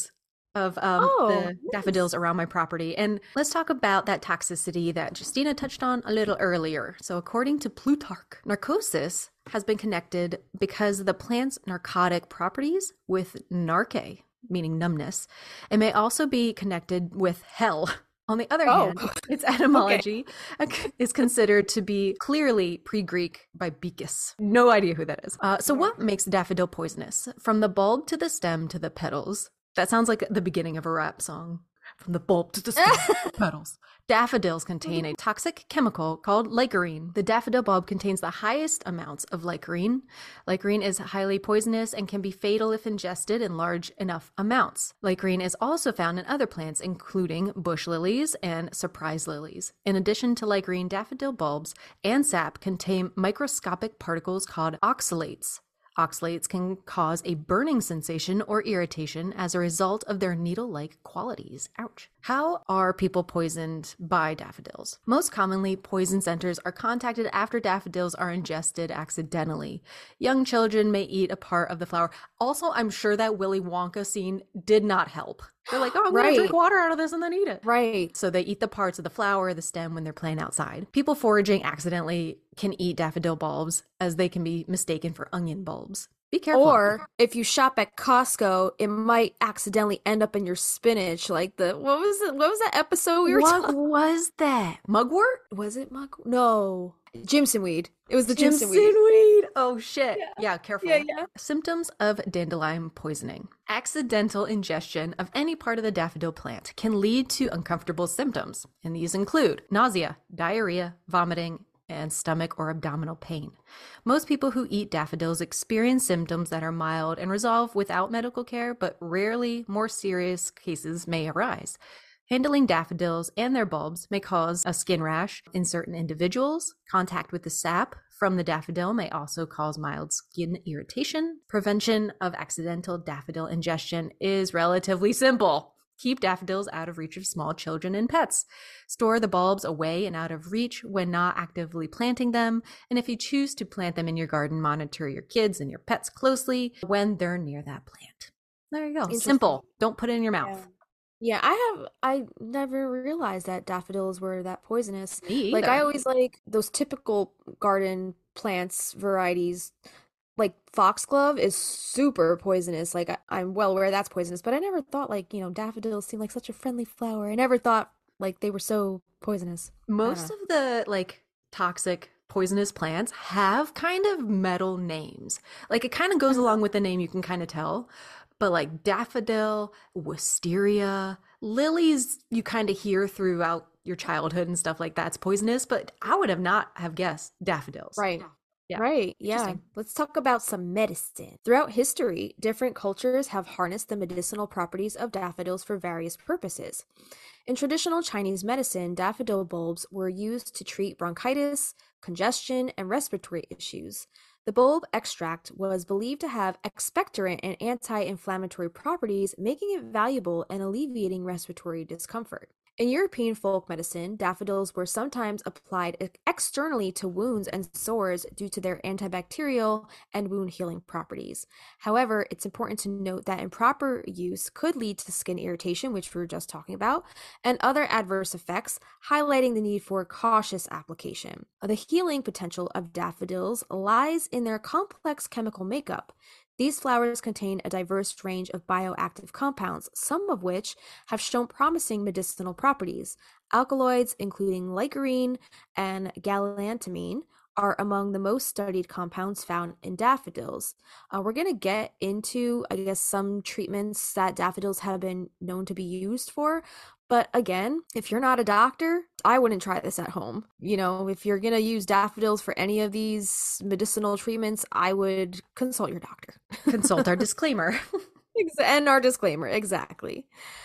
of Oh, the daffodils around my property. And let's talk about that toxicity that Justina touched on a little earlier. So, according to Plutarch, narcosis has been connected because of the plant's narcotic properties with narke, meaning numbness. It may also be connected with hell. On the other hand, its etymology is considered to be clearly pre-Greek by Becus. No idea who that is. So what makes daffodil poisonous? From the bulb to the stem to the petals. That sounds like the beginning of a rap song. From the bulb to the stem to the petals. Daffodils contain a toxic chemical called licorine. The daffodil bulb contains the highest amounts of licorine. Licorine is highly poisonous and can be fatal if ingested in large enough amounts. Licorine is also found in other plants, including bush lilies and surprise lilies. In addition to licorine, daffodil bulbs and sap contain microscopic particles called oxalates. Oxalates can cause a burning sensation or irritation as a result of their needle-like qualities. Ouch. How are people poisoned by daffodils? Most commonly, poison centers are contacted after daffodils are ingested accidentally. Young children may eat a part of the flower. Also, I'm sure that Willy Wonka scene did not help. They're like, oh, I'm going to drink water out of this and then eat it. Right. So they eat the parts of the flower, the stem when they're playing outside. People foraging accidentally can eat daffodil bulbs as they can be mistaken for onion bulbs. Be careful. Or if you shop at Costco, it might accidentally end up in your spinach. Like what was that episode we were talking? What was that? Mugwort? Was it mugwort? No. Jimson weed. It was the Jimson weed. Oh shit. Yeah, careful. Yeah. Symptoms of dandelion poisoning. Accidental ingestion of any part of the daffodil plant can lead to uncomfortable symptoms, and these include nausea, diarrhea, vomiting, and stomach or abdominal pain. Most people who eat daffodils experience symptoms that are mild and resolve without medical care, but rarely more serious cases may arise. Handling daffodils and their bulbs may cause a skin rash in certain individuals. Contact with the sap from the daffodil may also cause mild skin irritation. Prevention of accidental daffodil ingestion is relatively simple. Keep daffodils out of reach of small children and pets. Store the bulbs away and out of reach when not actively planting them. And if you choose to plant them in your garden, monitor your kids and your pets closely when they're near that plant. There you go. Simple. Don't put it in your mouth. Yeah, I never realized that daffodils were that poisonous. Me Like either. I always like those typical garden plants varieties. Like foxglove is super poisonous. Like I'm well aware that's poisonous, but I never thought daffodils seem like such a friendly flower. I never thought like they were so poisonous. Most of the toxic poisonous plants have kind of metal names. Like it kind of goes along with the name, you can kind of tell. But like daffodil, wisteria, lilies, you kind of hear throughout your childhood and stuff like that's poisonous, but I would have not have guessed daffodils. Right. Yeah. Right. Yeah. Let's talk about some medicine. Throughout history, different cultures have harnessed the medicinal properties of daffodils for various purposes. In traditional Chinese medicine, daffodil bulbs were used to treat bronchitis, congestion, and respiratory issues. The bulb extract was believed to have expectorant and anti-inflammatory properties, making it valuable in alleviating respiratory discomfort. In European folk medicine, daffodils were sometimes applied externally to wounds and sores due to their antibacterial and wound healing properties. However, it's important to note that improper use could lead to skin irritation, which we were just talking about, and other adverse effects, highlighting the need for cautious application. The healing potential of daffodils lies in their complex chemical makeup. These flowers contain a diverse range of bioactive compounds, some of which have shown promising medicinal properties. Alkaloids, including licorine and galantamine, are among the most studied compounds found in daffodils. We're going to get into, I guess, some treatments that daffodils have been known to be used for. But again, if you're not a doctor, I wouldn't try this at home. If you're going to use daffodils for any of these medicinal treatments, I would consult your doctor. Consult our disclaimer. And our disclaimer, exactly.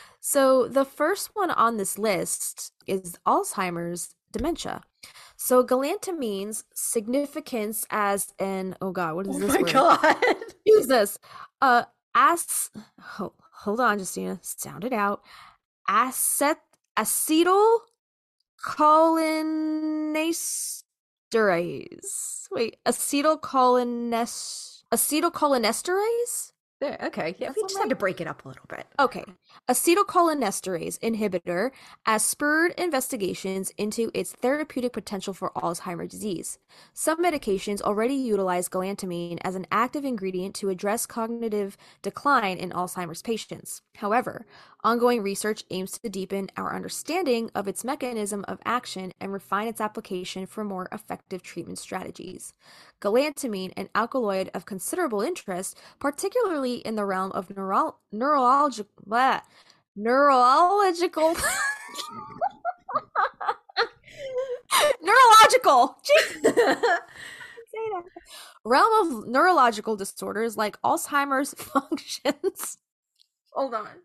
So the first one on this list is Alzheimer's dementia. So galantamine's significance as an, oh God, what is this word? Oh my God. Jesus. Hold on, Justina. Sound it out. Acetylcholinesterase. Wait, acetylcholinesterase? There, okay. Yeah, That's we all just had to right. break it up a little bit. Okay. Acetylcholinesterase inhibitor has spurred investigations into its therapeutic potential for Alzheimer's disease. Some medications already utilize galantamine as an active ingredient to address cognitive decline in Alzheimer's patients. However, ongoing research aims to deepen our understanding of its mechanism of action and refine its application for more effective treatment strategies. Galantamine, an alkaloid of considerable interest, particularly in the realm of neurological neurological say that. Realm of neurological disorders like Alzheimer's functions. Hold on.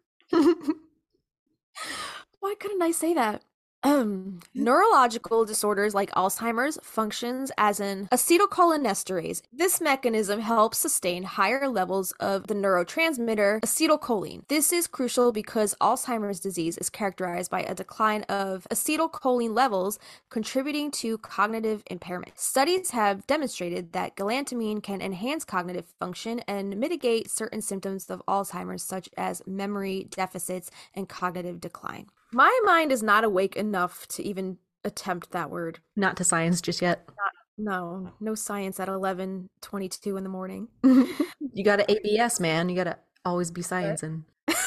Why couldn't I say that? Neurological disorders like Alzheimer's functions as an acetylcholinesterase. This mechanism helps sustain higher levels of the neurotransmitter acetylcholine. This is crucial because Alzheimer's disease is characterized by a decline of acetylcholine levels, contributing to cognitive impairment. Studies have demonstrated that galantamine can enhance cognitive function and mitigate certain symptoms of Alzheimer's, such as memory deficits and cognitive decline. My mind is not awake enough to even attempt that word. Not to science just yet. No science at 11:22 in the morning. You got to ABS, man. You got to always be sciencing.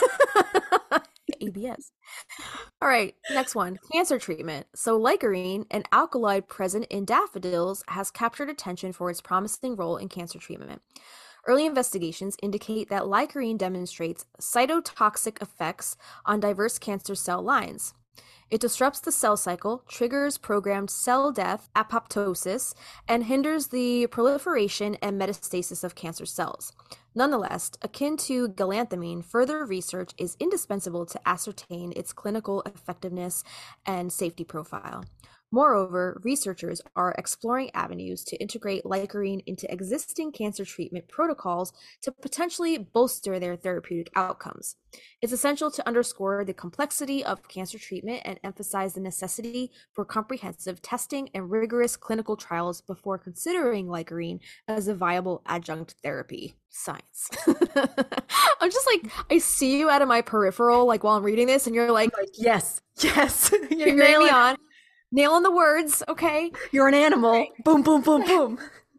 ABS. All right, next one. Cancer treatment. So licarine, an alkaloid present in daffodils, has captured attention for its promising role in cancer treatment. Early investigations indicate that licarine demonstrates cytotoxic effects on diverse cancer cell lines. It disrupts the cell cycle, triggers programmed cell death, apoptosis, and hinders the proliferation and metastasis of cancer cells. Nonetheless, akin to galantamine, further research is indispensable to ascertain its clinical effectiveness and safety profile. Moreover, researchers are exploring avenues to integrate licarine into existing cancer treatment protocols to potentially bolster their therapeutic outcomes. It's essential to underscore the complexity of cancer treatment and emphasize the necessity for comprehensive testing and rigorous clinical trials before considering licarine as a viable adjunct therapy. Science. I'm just like, I see you out of my peripheral, like while I'm reading this, and you're like, yes, you're nailing me on. Nailing the words, okay? You're an animal. Right. Boom, boom, boom, boom.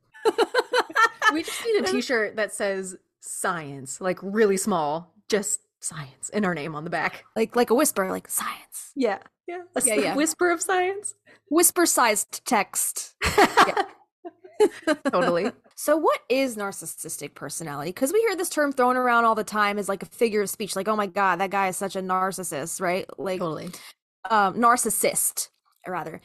We just need a t-shirt that says science, like really small, just science, and our name on the back. Like a whisper, like science. Yeah. A whisper of science. Whisper-sized text. Totally. So what is narcissistic personality? Because we hear this term thrown around all the time as like a figure of speech, like, oh my God, that guy is such a narcissist, right? Like, totally. Narcissist. Rather.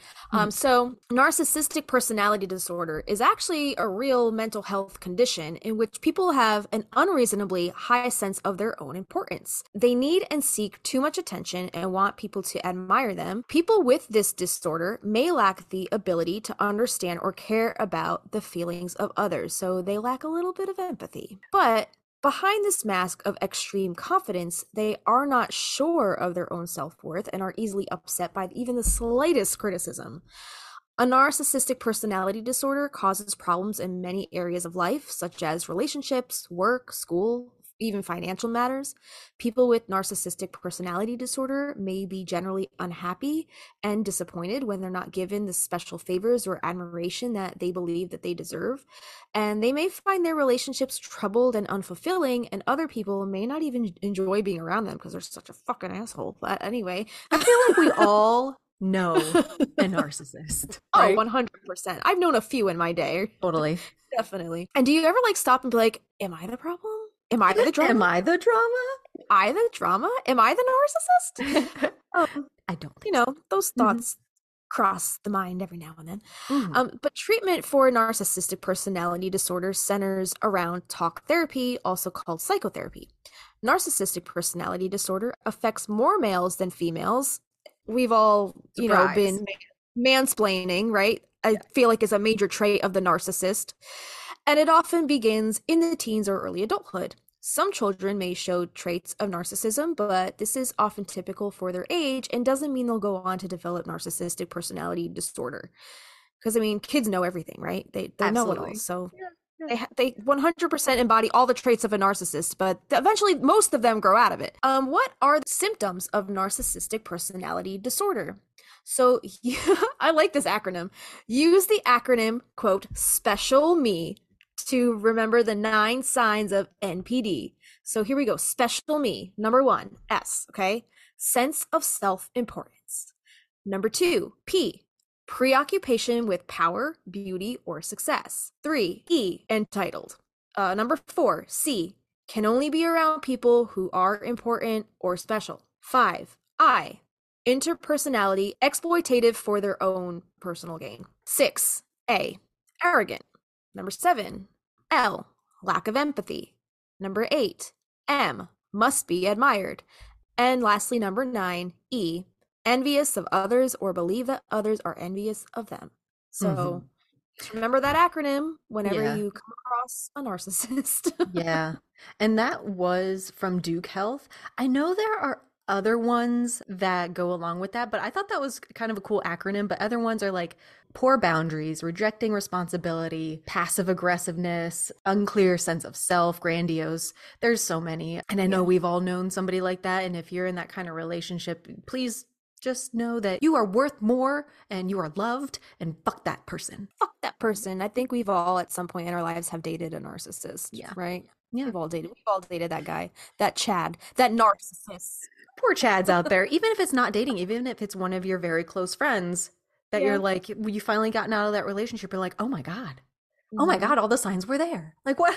So narcissistic personality disorder is actually a real mental health condition in which people have an unreasonably high sense of their own importance. They need and seek too much attention and want people to admire them. People with this disorder may lack the ability to understand or care about the feelings of others, so they lack a little bit of empathy. But behind this mask of extreme confidence, they are not sure of their own self-worth and are easily upset by even the slightest criticism. A narcissistic personality disorder causes problems in many areas of life, such as relationships, work, school, even financial matters. People with narcissistic personality disorder may be generally unhappy and disappointed when they're not given the special favors or admiration that they believe that they deserve. And they may find their relationships troubled and unfulfilling, and other people may not even enjoy being around them because they're such a fucking asshole. But anyway, I feel like we all know a narcissist. Right? Oh, 100%. I've known a few in my day. Totally. Definitely. And do you ever like stop and be like, am I the problem? Am I the drama? Am I the drama? Am I the drama? Am I the narcissist? I don't think those thoughts cross the mind every now and then. But treatment for narcissistic personality disorder centers around talk therapy, also called psychotherapy. Narcissistic personality disorder affects more males than females. We've all, been mansplaining, right? I feel like it's a major trait of the narcissist. And it often begins in the teens or early adulthood. Some children may show traits of narcissism, but this is often typical for their age and doesn't mean they'll go on to develop narcissistic personality disorder. Because, kids know everything, right? They know it all. So They 100% embody all the traits of a narcissist, but eventually most of them grow out of it. What are the symptoms of narcissistic personality disorder? So I like this acronym. Use the acronym, quote, special me to remember the 9 signs of NPD. So here we go. Special me. Number 1, S, okay? Sense of self-importance. Number 2, P, preoccupation with power, beauty, or success. 3, E, entitled. Number 4, C, can only be around people who are important or special. 5, I, interpersonality, exploitative for their own personal gain. 6, A, arrogant. Number 7, L, lack of empathy. Number 8, M, must be admired. And lastly, number 9, E, envious of others or believe that others are envious of them. So just remember that acronym whenever you come across a narcissist. Yeah. And that was from Duke Health. I know there are other ones that go along with that, but I thought that was kind of a cool acronym. But other ones are like poor boundaries, rejecting responsibility, passive aggressiveness, unclear sense of self, grandiose. There's so many. And I know we've all known somebody like that. And if you're in that kind of relationship, please just know that you are worth more and you are loved, and fuck that person. Fuck that person. I think we've all at some point in our lives have dated a narcissist. Yeah. Right? Yeah. We've all dated that guy, that Chad, that narcissist. Poor Chads out there. Even if it's not dating, even if it's one of your very close friends that you're like, you finally gotten out of that relationship, you're like, oh my God, all the signs were there. Like, what?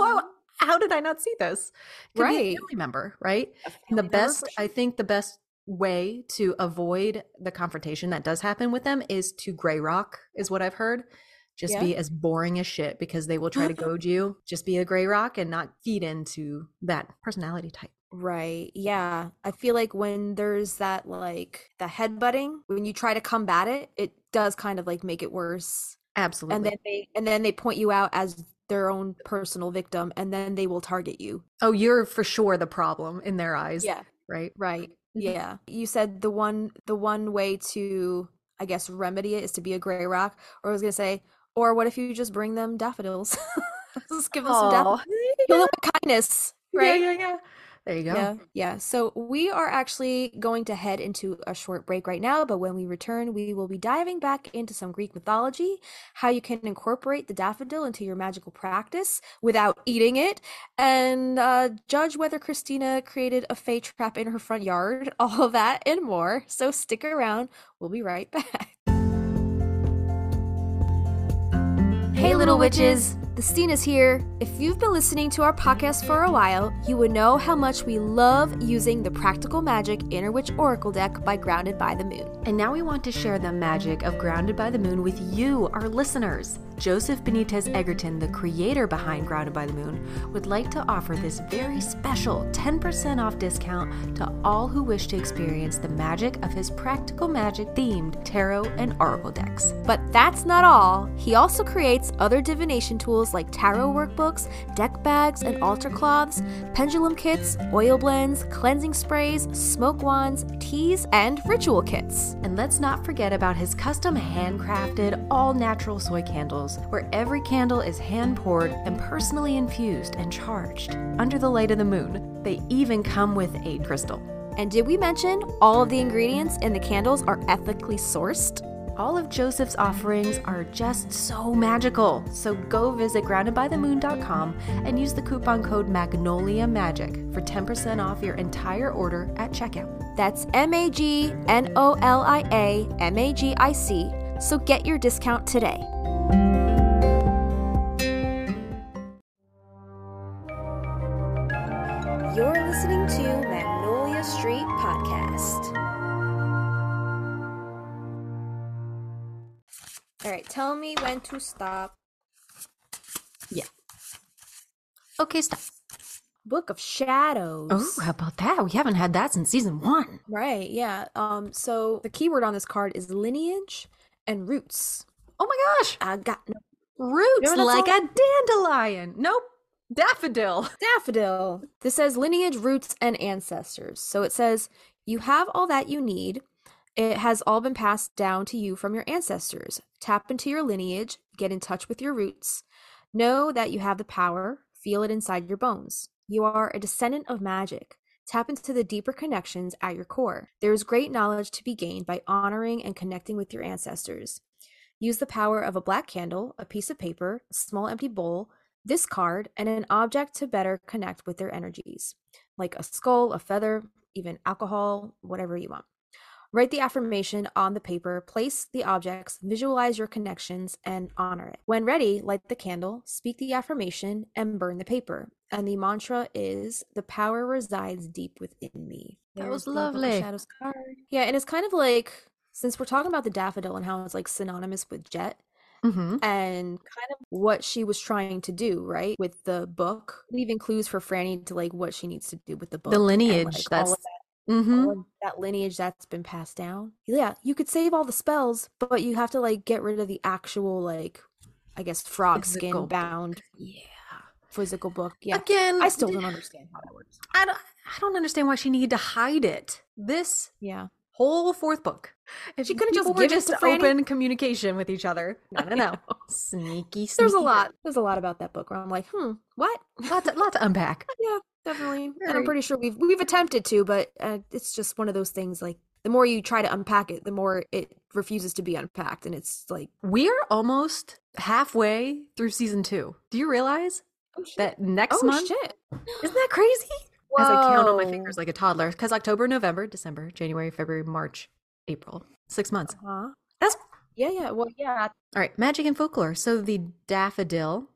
How did I not see this? Could be a family member, right? And I think the best way to avoid the confrontation that does happen with them is to gray rock, is what I've heard. Just be as boring as shit, because they will try to goad you. Just be a gray rock and not feed into that personality type. Right. Yeah. I feel like when there's that, like, the headbutting, when you try to combat it, it does kind of like make it worse. Absolutely. And then they point you out as their own personal victim, and then they will target you. Oh, you're for sure the problem in their eyes. Yeah. Right. Right. Yeah. You said the one way to, I guess, remedy it is to be a gray rock. Or I was gonna say, or what if you just bring them daffodils? Just give them some daffodils. Kill them with kindness. Right? Yeah. There you go. Yeah. So we are actually going to head into a short break right now, but when we return, we will be diving back into some Greek mythology, how you can incorporate the daffodil into your magical practice without eating it, and judge whether Christina created a fey trap in her front yard, all of that and more. So stick around. We'll be right back. Hey, little witches! The Steen is here. If you've been listening to our podcast for a while, you would know how much we love using the Practical Magic Inner Witch Oracle deck by Grounded by the Moon. And now we want to share the magic of Grounded by the Moon with you, our listeners. Joseph Benitez Egerton, the creator behind Grounded by the Moon, would like to offer this very special 10% off discount to all who wish to experience the magic of his Practical Magic themed tarot and oracle decks. But that's not all. He also creates other divination tools like tarot workbooks, deck bags and altar cloths, pendulum kits, oil blends, cleansing sprays, smoke wands, teas, and ritual kits. And let's not forget about his custom handcrafted all-natural soy candles, where every candle is hand-poured and personally infused and charged under the light of the moon. They even come with a crystal. And did we mention all of the ingredients in the candles are ethically sourced? All of Joseph's offerings are just so magical. So go visit groundedbythemoon.com and use the coupon code Magnolia Magic for 10% off your entire order at checkout. That's MAGNOLIA MAGIC. So get your discount today. You're listening to Magnolia Street Podcast. All right, tell me when to stop. Yeah. Okay, stop. Book of Shadows. Oh, how about that? We haven't had that since season 1. Right, yeah. So the keyword on this card is lineage and roots. Oh my gosh. I got no roots like a dandelion. Nope. Daffodil. Daffodil. This says lineage, roots, and ancestors. So it says you have all that you need. It has all been passed down to you from your ancestors. Tap into your lineage, get in touch with your roots. Know that you have the power, feel it inside your bones. You are a descendant of magic. Tap into the deeper connections at your core. There is great knowledge to be gained by honoring and connecting with your ancestors. Use the power of a black candle, a piece of paper, a small empty bowl, this card, and an object to better connect with their energies, like a skull, a feather, even alcohol, whatever you want. Write the affirmation on the paper, place the objects, visualize your connections, and honor it. When ready, light the candle, speak the affirmation, and burn the paper. And the mantra is, the power resides deep within me. That was There's the Book of lovely. Shadows card. Yeah, and it's kind of like, since we're talking about the daffodil and how it's like synonymous with jet, Mm-hmm. and kind of what she was trying to do, right, with the book, leaving clues for Franny to like what she needs to do with the book. The and, lineage, like, that's all of that, mm-hmm. all of that lineage that's been passed down. Yeah, you could save all the spells, but you have to like get rid of the actual, like, I guess, frog Physical skin book. bound Yeah. physical book. Yeah. Again, I still don't understand how that works. I don't understand why she needed to hide it. This Yeah. whole fourth book. If She could've just people were given it just to Franny. open communication with each other. No. Sneaky. There's a lot about that book where I'm like, what? Lot to unpack. Yeah, definitely. And I'm Very- pretty sure we've attempted to, but it's just one of those things, like, the more you try to unpack it, the more it refuses to be unpacked, and it's like, We're almost halfway through season 2. Do you realize that next month? shit. Isn't that crazy? As I count on my Whoa. fingers like a toddler. Because October, November, December, January, February, March, April. 6 months. Huh? That's Yeah. Well, yeah. all right. Magic and folklore. So the daffodil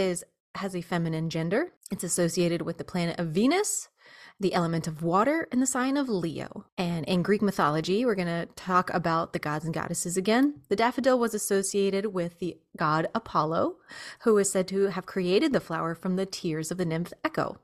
has a feminine gender. It's associated with the planet of Venus, the element of water, and the sign of Leo. And in Greek mythology, we're going to talk about the gods and goddesses again. The daffodil was associated with the god Apollo, who is said to have created the flower from the tears of the nymph Echo.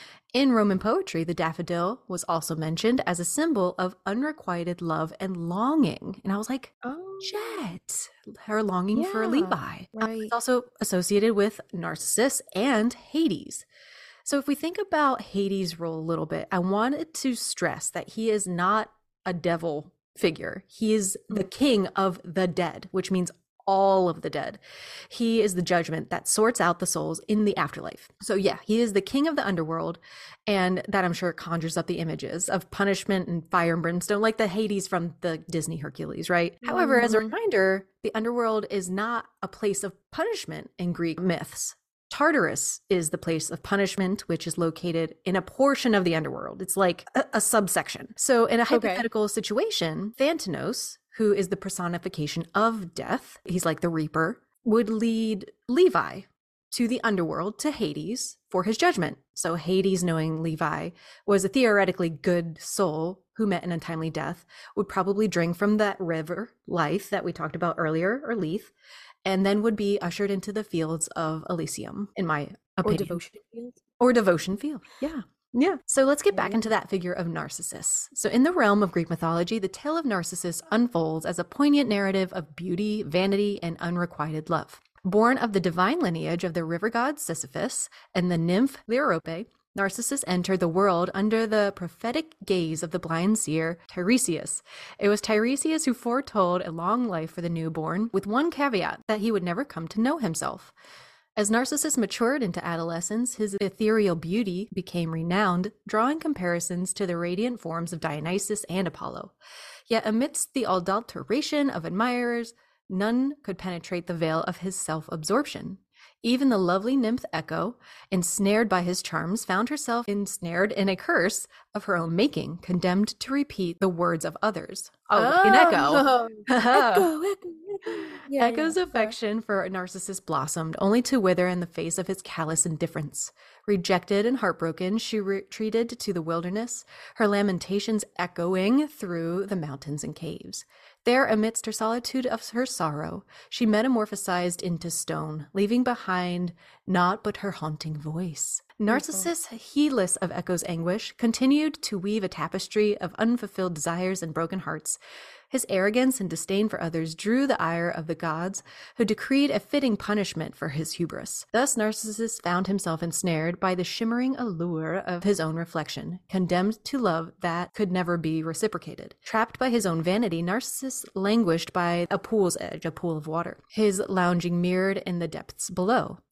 In Roman poetry, the daffodil was also mentioned as a symbol of unrequited love and longing. And I was like, Oh, Jet, her longing for Yeah, Levi. right. It's also associated with Narcissus and Hades. So if we think about Hades' role a little bit, I wanted to stress that he is not a devil figure. He is the king of the dead, which means all of the dead. He is the judgment that sorts out the souls in the afterlife. So yeah, he is the king of the underworld, and that I'm sure conjures up the images of punishment and fire and brimstone, like the Hades from the Disney Hercules, right? However, as a reminder, the underworld is not a place of punishment in Greek myths. Tartarus is the place of punishment, which is located in a portion of the underworld. It's like a subsection. So in a hypothetical situation, Thantanos, who is the personification of death, he's like the Reaper, would lead Levi to the underworld, to Hades, for his judgment. So Hades, knowing Levi was a theoretically good soul who met an untimely death, would probably drink from that river, Lythe, that we talked about earlier, or Lethe, and then would be ushered into the fields of Elysium, in my or opinion. devotion field. Or devotion field. Yeah. Yeah. So let's get back into that figure of Narcissus. So in the realm of Greek mythology, the tale of Narcissus unfolds as a poignant narrative of beauty, vanity, and unrequited love. Born of the divine lineage of the river god Sisyphus and the nymph Liriope, Narcissus entered the world under the prophetic gaze of the blind seer Tiresias. It was Tiresias who foretold a long life for the newborn, with one caveat, that he would never come to know himself. As Narcissus matured into adolescence, his ethereal beauty became renowned, drawing comparisons to the radiant forms of Dionysus and Apollo. Yet amidst the adulteration of admirers, none could penetrate the veil of his self-absorption. Even the lovely nymph Echo, ensnared by his charms, found herself ensnared in a curse of her own making, condemned to repeat the words of others. In Echo. Echo. Yeah, Echo's affection for Narcissus blossomed, only to wither in the face of his callous indifference. Rejected and heartbroken, she retreated to the wilderness, her lamentations echoing through the mountains and caves. There, amidst her solitude of her sorrow, she metamorphosized into stone, leaving behind naught but her haunting voice. Narcissus, heedless of Echo's anguish, continued to weave a tapestry of unfulfilled desires and broken hearts. His arrogance and disdain for others drew the ire of the gods, who decreed a fitting punishment for his hubris. Thus Narcissus found himself ensnared by the shimmering allure of his own reflection, condemned to love that could never be reciprocated. Trapped by his own vanity, Narcissus languished by a pool's edge, a pool of water, his lounging mirrored in the depths below.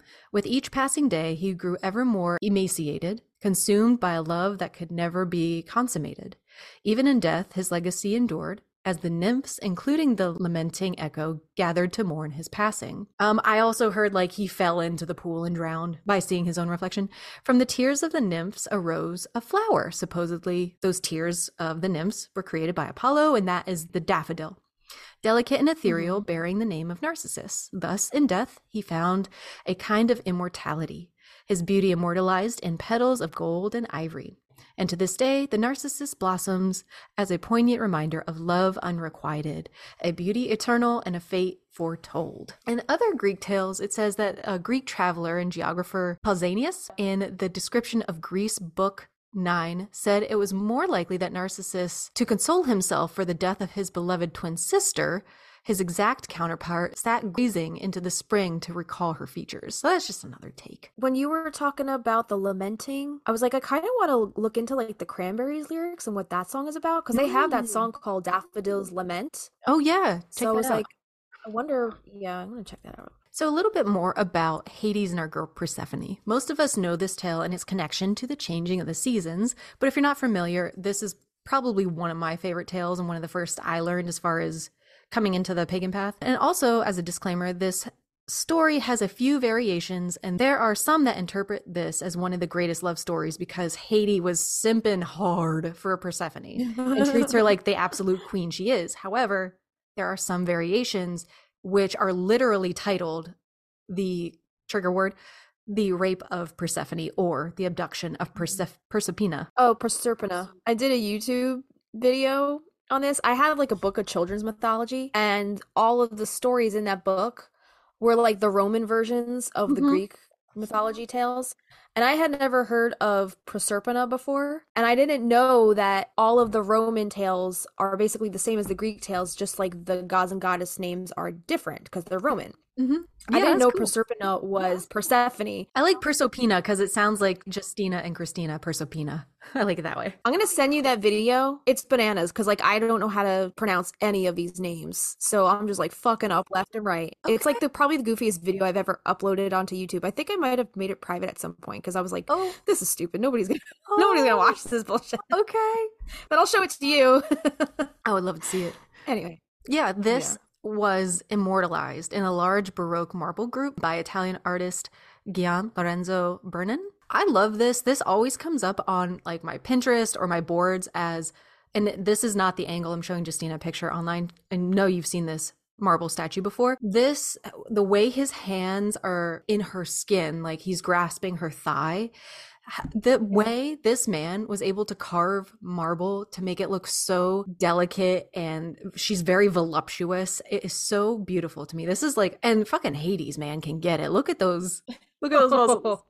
With each passing day, he grew ever more emaciated, consumed by a love that could never be consummated. Even in death, his legacy endured, as the nymphs, including the lamenting Echo, gathered to mourn his passing. I also heard like he fell into the pool and drowned by seeing his own reflection. From the tears of the nymphs arose a flower. Supposedly, those tears of the nymphs were created by Apollo, and that is the daffodil. Delicate and ethereal, bearing the name of Narcissus. Thus, in death, he found a kind of immortality, his beauty immortalized in petals of gold and ivory. And to this day, the narcissus blossoms as a poignant reminder of love unrequited, a beauty eternal, and a fate foretold. In other Greek tales, it says that a Greek traveler and geographer Pausanias, in the description of Greece, Book 9, said it was more likely that Narcissus, to console himself for the death of his beloved twin sister, his exact counterpart, sat gazing into the spring to recall her features. So that's just another take. When you were talking about the lamenting, I was like, I kind of want to look into like the Cranberries lyrics and what that song is about, because they have that song called Daffodil's Lament. Oh yeah, so I was like, I wonder, yeah, I'm gonna check that out. So a little bit more about Hades and our girl Persephone. Most of us know this tale and its connection to the changing of the seasons, but if you're not familiar, this is probably one of my favorite tales and one of the first I learned as far as coming into the pagan path. And also, as a disclaimer, this story has a few variations, and there are some that interpret this as one of the greatest love stories because Hades was simping hard for Persephone and treats her like the absolute queen she is. However, there are some variations which are literally titled, the trigger word, the rape of Persephone or the abduction of Proserpina. Oh, Proserpina. I did a YouTube video on this. I have like a book of children's mythology, and all of the stories in that book were like the Roman versions of the Greek mythology tales. And I had never heard of Proserpina before, and I didn't know that all of the Roman tales are basically the same as the Greek tales, just like the gods and goddess names are different because they're Roman. I didn't know Proserpina was Persephone. I like Proserpina because it sounds like Justina and Christina Proserpina. I like it that way. I'm gonna send you that video. It's bananas because like I don't know how to pronounce any of these names, so I'm just like fucking up left and right. Okay. It's like probably the goofiest video I've ever uploaded onto YouTube. I think I might have made it private at some point because I was like, "Oh, this is stupid. Nobody's gonna watch this bullshit." Okay, but I'll show it to you. I would love to see it. Anyway, yeah, this was immortalized in a large Baroque marble group by Italian artist Gian Lorenzo Bernin. I love this. This always comes up on like my Pinterest or my boards as, and this is not the angle I'm showing Justina a picture online. I know you've seen this marble statue before. This, the way his hands are in her skin, like he's grasping her thigh, the way this man was able to carve marble to make it look so delicate, and she's very voluptuous. It is so beautiful to me. This is like, and fucking Hades, man, can get it. Look at those muscles.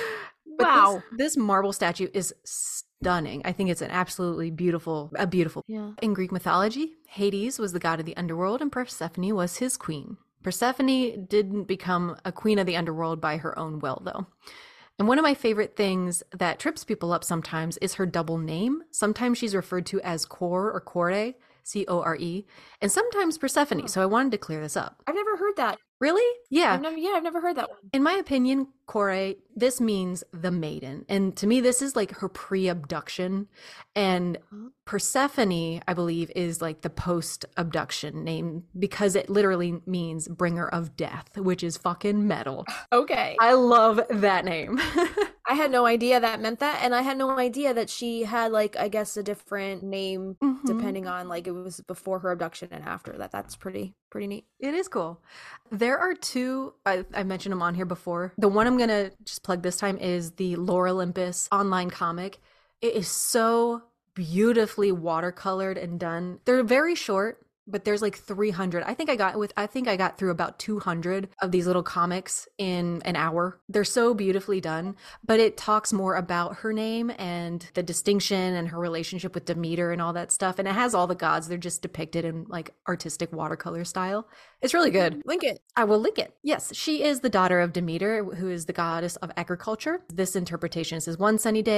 Wow. This marble statue is stunning. I think it's an absolutely beautiful. Yeah. In Greek mythology, Hades was the god of the underworld and Persephone was his queen. Persephone didn't become a queen of the underworld by her own will, though. And one of my favorite things that trips people up sometimes is her double name. Sometimes she's referred to as Core or Core, C-O-R-E, and sometimes Persephone. So I wanted to clear this up. I've never heard that. Really? Yeah. I've never heard that one. In my opinion, Core, this means the maiden. And to me, this is like her pre-abduction. And Persephone, I believe, is like the post-abduction name because it literally means bringer of death, which is fucking metal. Okay. I love that name. I had no idea that meant that. And I had no idea that she had like, I guess, a different name depending on like it was before her abduction and after that. That's pretty neat. It is cool. There are two, I mentioned them on here before. The one I'm going to just plug this time is the Lore Olympus online comic. It is so beautifully watercolored and done. They're very short, but there's like 300. I think I got through about 200 of these little comics in an hour. They're so beautifully done, but it talks more about her name and the distinction and her relationship with Demeter and all that stuff. And it has all the gods. They're just depicted in like artistic watercolor style. It's really good. Link it. I will link it. Yes, she is the daughter of Demeter, who is the goddess of agriculture. This interpretation says one sunny day,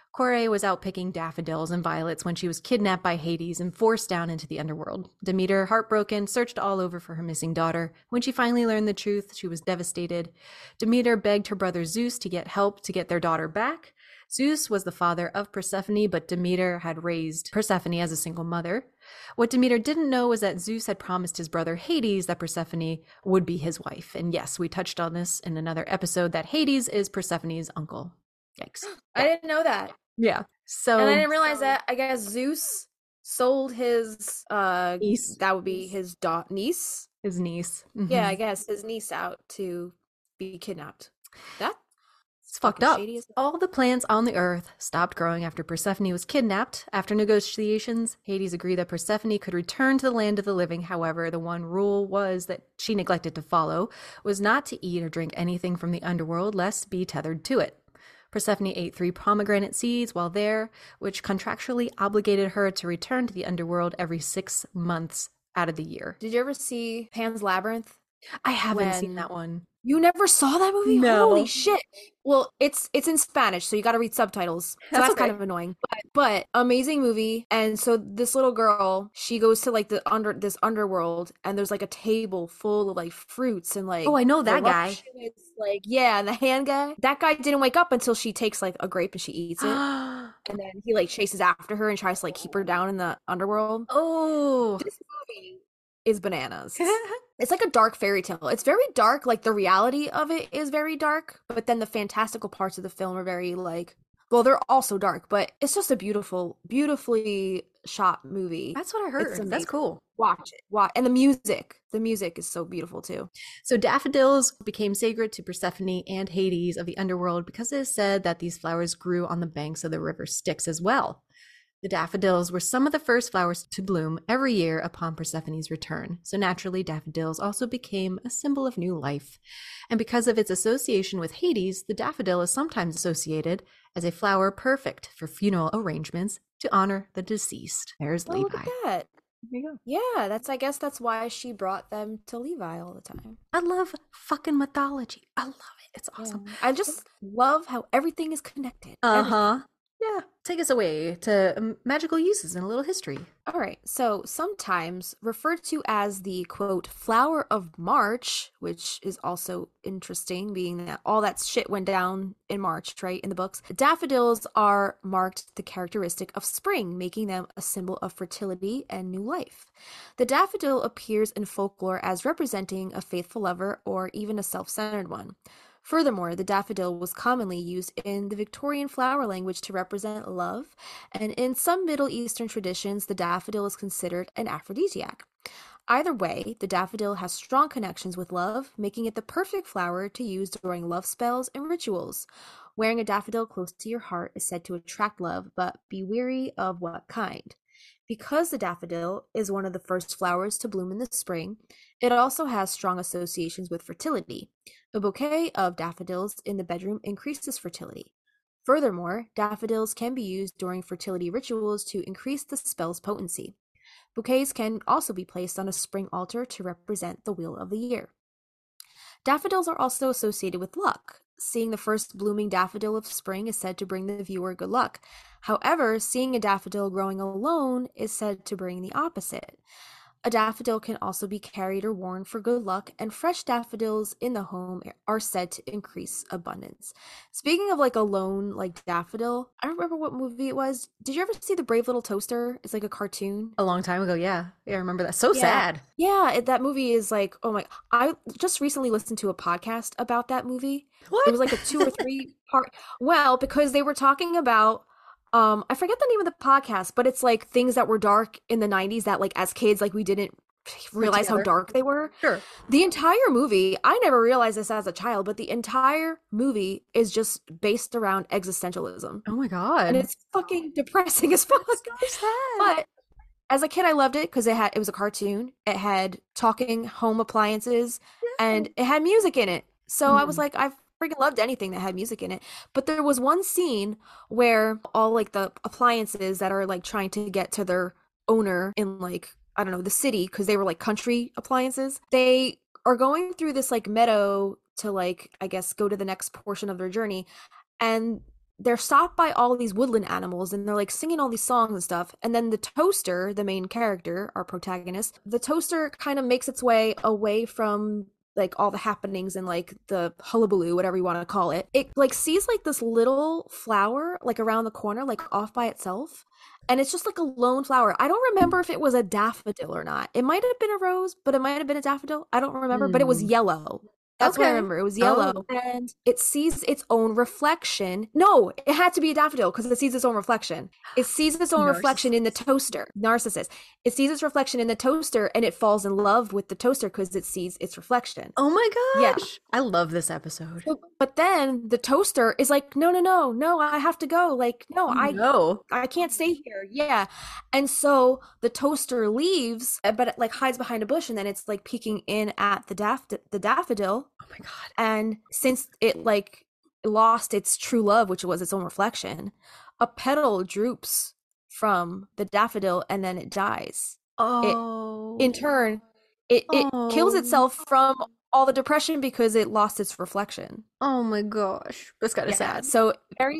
Kore was out picking daffodils and violets when she was kidnapped by Hades and forced down into the underworld. Demeter, heartbroken, searched all over for her missing daughter. When she finally learned the truth, she was devastated. Demeter begged her brother Zeus to get help to get their daughter back. Zeus was the father of Persephone, but Demeter had raised Persephone as a single mother. What Demeter didn't know was that Zeus had promised his brother Hades that Persephone would be his wife. And yes, we touched on this in another episode, that Hades is Persephone's uncle. Yikes. I didn't know that. Yeah. So, and I didn't realize that. I guess Zeus sold his niece. That would be his niece. His niece. Mm-hmm. Yeah, I guess his niece out to be kidnapped. It's fucked up. All the plants on the earth stopped growing after Persephone was kidnapped. After negotiations, Hades agreed that Persephone could return to the land of the living. However, the one rule was that she neglected to follow was not to eat or drink anything from the underworld, lest be tethered to it. Persephone ate 3 pomegranate seeds while there, which contractually obligated her to return to the underworld every 6 months out of the year. Did you ever see Pan's Labyrinth? I haven't seen that one. You never saw that movie? No. Holy shit. Well, it's in Spanish, so you got to read subtitles. So that's kind of annoying. But amazing movie. And so this little girl, she goes to like this underworld, and there's like a table full of like fruits and like. Oh, I know that guy. Like, yeah, and the hand guy. That guy didn't wake up until she takes like a grape and she eats it. And then he like chases after her and tries to like keep her down in the underworld. Oh. This movie is bananas. It's like a dark fairy tale. It's very dark, like the reality of it is very dark, but then the fantastical parts of the film are very like, well, they're also dark, but it's just a beautifully shot movie. That's what I heard. That's cool. Watch it. And the music is so beautiful too. So daffodils became sacred to Persephone and Hades of the underworld because it is said that these flowers grew on the banks of the river Styx as well. The daffodils were some of the first flowers to bloom every year upon Persephone's return. So naturally, daffodils also became a symbol of new life. And because of its association with Hades, the daffodil is sometimes associated as a flower perfect for funeral arrangements to honor the deceased. There's Levi. Look at that. There you go. Yeah, I guess that's why she brought them to Levi all the time. I love fucking mythology. I love it. It's awesome. Yeah. I just love how everything is connected. Uh-huh. Yeah, take us away to magical uses and a little history. All right, so sometimes referred to as the, quote, flower of March, which is also interesting, being that all that shit went down in March, right, in the books. Daffodils are marked the characteristic of spring, making them a symbol of fertility and new life. The daffodil appears in folklore as representing a faithful lover or even a self-centered one. Furthermore, the daffodil was commonly used in the Victorian flower language to represent love, and in some Middle Eastern traditions, the daffodil is considered an aphrodisiac. Either way, the daffodil has strong connections with love, making it the perfect flower to use during love spells and rituals. Wearing a daffodil close to your heart is said to attract love, but be wary of what kind. Because the daffodil is one of the first flowers to bloom in the spring, it also has strong associations with fertility. A bouquet of daffodils in the bedroom increases fertility. Furthermore, daffodils can be used during fertility rituals to increase the spell's potency. Bouquets can also be placed on a spring altar to represent the wheel of the year. Daffodils are also associated with luck. Seeing the first blooming daffodil of spring is said to bring the viewer good luck. However, seeing a daffodil growing alone is said to bring the opposite. A daffodil can also be carried or worn for good luck, and fresh daffodils in the home are said to increase abundance. Speaking of like a lone like daffodil, I don't remember what movie it was. Did you ever see The Brave Little Toaster? It's like a cartoon. A long time ago, yeah. Yeah, I remember that. So sad. Yeah, that movie is like, oh my, I just recently listened to a podcast about that movie. What? It was like a 2 or 3 part. Well, because they were talking about I forget the name of the podcast, but it's like things that were dark in the 90s that like as kids like we didn't realize how dark they were. Sure. The entire movie, I never realized this as a child, but the entire movie is just based around existentialism. Oh my god. And it's fucking depressing as fuck. So sad. But as a kid I loved it because it was a cartoon. It had talking home appliances and it had music in it. So I was like, I've freaking loved anything that had music in it. But there was one scene where all like the appliances that are like trying to get to their owner in like, I don't know, the city, because they were like country appliances, they are going through this like meadow to like, I guess, go to the next portion of their journey. And they're stopped by all these woodland animals and they're like singing all these songs and stuff. And then the toaster, the main character, our protagonist, the toaster kind of makes its way away from like all the happenings and like the hullabaloo, whatever you want to call it. It like sees like this little flower like around the corner, like off by itself. And it's just like a lone flower. I don't remember if it was a daffodil or not. It might have been a rose, but it might have been a daffodil. I don't remember, but it was yellow. That's what I remember. It was yellow. And it sees its own reflection. No, it had to be a daffodil because it sees its own reflection. It sees its own reflection in the toaster. Narcissus. It sees its reflection in the toaster and it falls in love with the toaster because it sees its reflection. Oh my gosh. Yeah. I love this episode. But then the toaster is like, no, I have to go. Like, no, I can't stay here. Yeah. And so the toaster leaves, but it like hides behind a bush and then it's like peeking in at the daffodil. Oh my God. And since it like lost its true love, which was its own reflection, a petal droops from the daffodil and then it dies. Oh. In turn, it kills itself from all the depression because it lost its reflection. Oh my gosh. That's kind of sad. So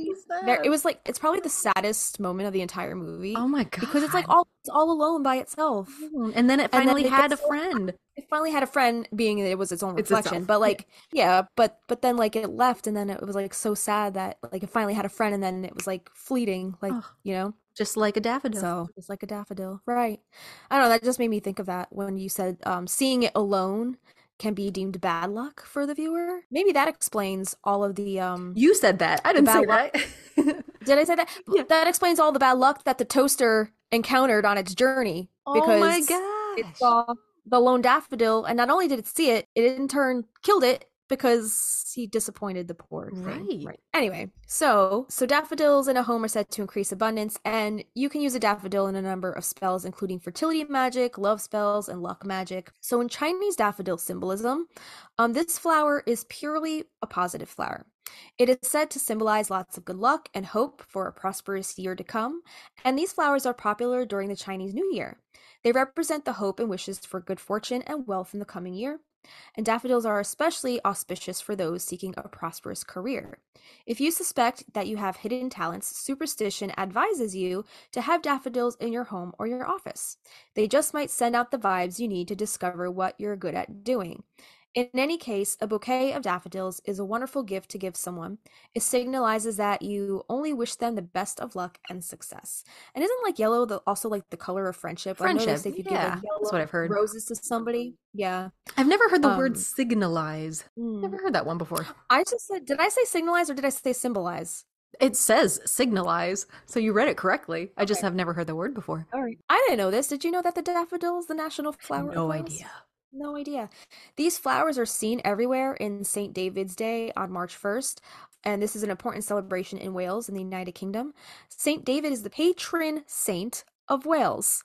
it was like, it's probably the saddest moment of the entire movie. Oh my God. Because it's like all alone by itself. And then it finally had a friend. It finally had a friend, being that it was its own reflection. But like, yeah, but then like it left and then it was like so sad that like it finally had a friend and then it was like fleeting, like, you know? Just like a daffodil. So just like a daffodil. Right. I don't know, that just made me think of that when you said seeing it alone can be deemed bad luck for the viewer. Maybe that explains all of the You said that. I didn't say that. Did I say that? Yeah. That explains all the bad luck that the toaster encountered on its journey. Because oh my gosh. It saw the lone daffodil, and not only did it see it, it in turn killed it because he disappointed the poor thing. Right. Anyway, so daffodils in a home are said to increase abundance, and you can use a daffodil in a number of spells, including fertility magic, love spells, and luck magic. So in Chinese daffodil symbolism, this flower is purely a positive flower. It is said to symbolize lots of good luck and hope for a prosperous year to come, and these flowers are popular during the Chinese New Year. They represent the hope and wishes for good fortune and wealth in the coming year. And daffodils are especially auspicious for those seeking a prosperous career. If you suspect that you have hidden talents, superstition advises you to have daffodils in your home or your office. They just might send out the vibes you need to discover what you're good at doing. In any case, a bouquet of daffodils is a wonderful gift to give someone. It signalizes that you only wish them the best of luck and success. And isn't like yellow also like the color of friendship? Friendship, if you give like that's what I've heard. Roses to somebody, yeah. I've never heard the word signalize. Never heard that one before. I just said, did I say signalize or did I say symbolize? It says signalize, so you read it correctly. I just have never heard the word before. All right. I didn't know this. Did you know that the daffodil is the national flower? No idea. No idea. These flowers are seen everywhere in St. David's Day on March 1st, and this is an important celebration in Wales in the United Kingdom. St. David is the patron saint of Wales.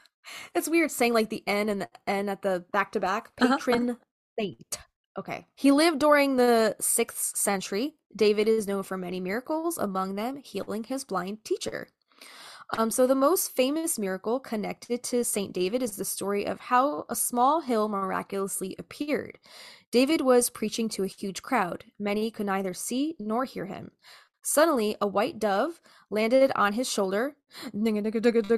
It's weird saying like the N and the N at the back-to-back. Patron saint. Okay. He lived during the 6th century. David is known for many miracles, among them healing his blind teacher. So the most famous miracle connected to St. David is the story of how a small hill miraculously appeared. David was preaching to a huge crowd. Many could neither see nor hear him. Suddenly, a white dove landed on his shoulder, just like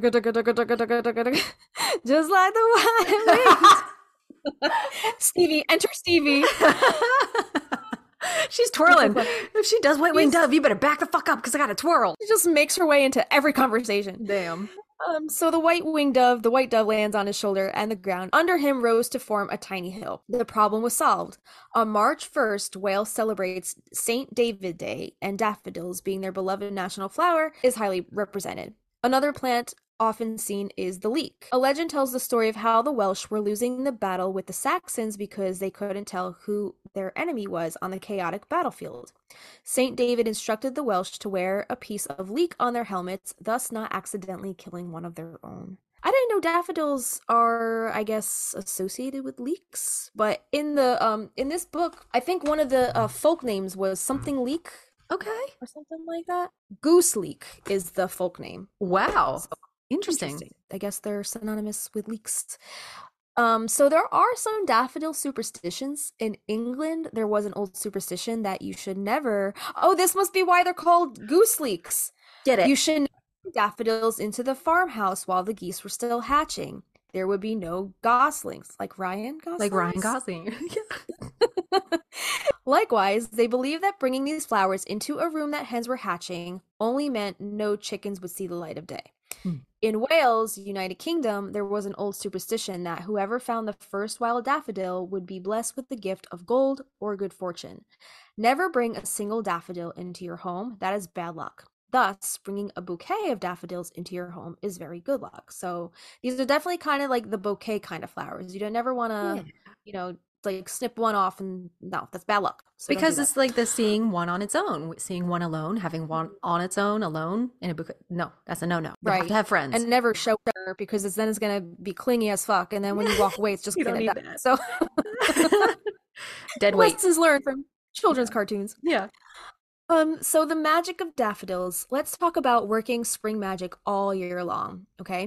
the wild wings. Stevie, enter Stevie. She's twirling. If she does white winged dove, you better back the fuck up because I gotta twirl. She just makes her way into every conversation. Damn. So the white dove lands on his shoulder, and the ground under him rose to form a tiny hill. The problem was solved. On March 1st, Wales celebrates St. David Day, and daffodils, being their beloved national flower, is highly represented. Another plant often seen is the leek. A legend tells the story of how the Welsh were losing the battle with the Saxons because they couldn't tell who their enemy was on the chaotic battlefield. Saint David instructed the Welsh to wear a piece of leek on their helmets, thus not accidentally killing one of their own. I didn't know daffodils are, I guess, associated with leeks, but in this book, I think one of the folk names was something leek. Okay. Or something like that. Goose leek is the folk name. Wow. So, Interesting. I guess they're synonymous with leeks. So there are some daffodil superstitions. In England, there was an old superstition that you should never. Oh, this must be why they're called goose leeks. Get You it? should never bring daffodils into the farmhouse while the geese were still hatching. There would be no goslings, like Ryan Like Ryan Goslings. Gosling. Likewise, they believe that bringing these flowers into a room that hens were hatching only meant no chickens would see the light of day. Hmm. In Wales, United Kingdom, there was an old superstition that whoever found the first wild daffodil would be blessed with the gift of gold or good fortune. Never bring a single daffodil into your home, that is bad luck. Thus, bringing a bouquet of daffodils into your home is very good luck. So, these are definitely kind of like the bouquet kind of flowers. You don't never want Yeah. to, like snip one off and no, that's bad luck. So don't do Because that. it's like the seeing one on its own, seeing one alone, having one on its own alone in a book. No, that's a no-no. You have Right. to have friends. And never show her because then it's gonna be clingy as fuck. And then when you walk away, it's just You don't gonna need die. that. So Dead weight. lessons learned from children's cartoons. Yeah. So the magic of daffodils. Let's talk about working spring magic all year long. Okay.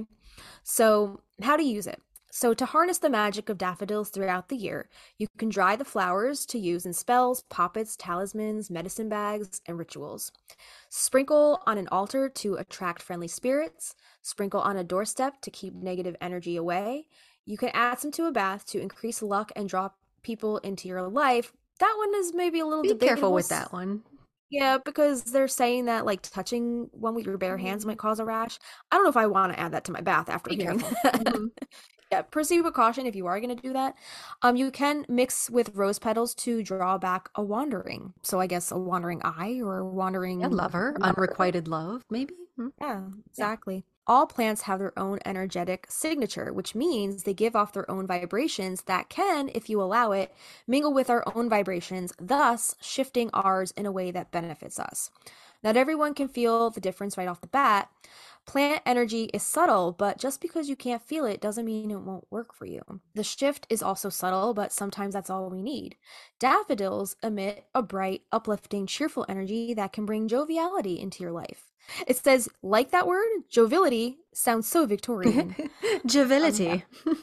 So how to use it. So to harness the magic of daffodils throughout the year, you can dry the flowers to use in spells, poppets, talismans, medicine bags, and rituals. Sprinkle on an altar to attract friendly spirits. Sprinkle on a doorstep to keep negative energy away. You can add some to a bath to increase luck and draw people into your life. That one is maybe a little Be debatable. careful with that one. Yeah, because they're saying that like touching one with your bare hands might cause a rash. I don't know if I want to add that to my bath after Be hearing careful. that. Mhm. Yeah, proceed with caution if you are going to do that. You can mix with rose petals to draw back a wandering. So I guess a wandering eye or a wandering Yeah, lover, unrequited love, maybe. Hmm. Yeah, exactly. All plants have their own energetic signature, which means they give off their own vibrations that can, if you allow it, mingle with our own vibrations, thus shifting ours in a way that benefits us. Not everyone can feel the difference right off the bat. Plant energy is subtle, but just because you can't feel it doesn't mean it won't work for you. The shift is also subtle, but sometimes that's all we need. Daffodils emit a bright, uplifting, cheerful energy that can bring joviality into your life. It says, like that word, joviality sounds so Victorian. Jovility.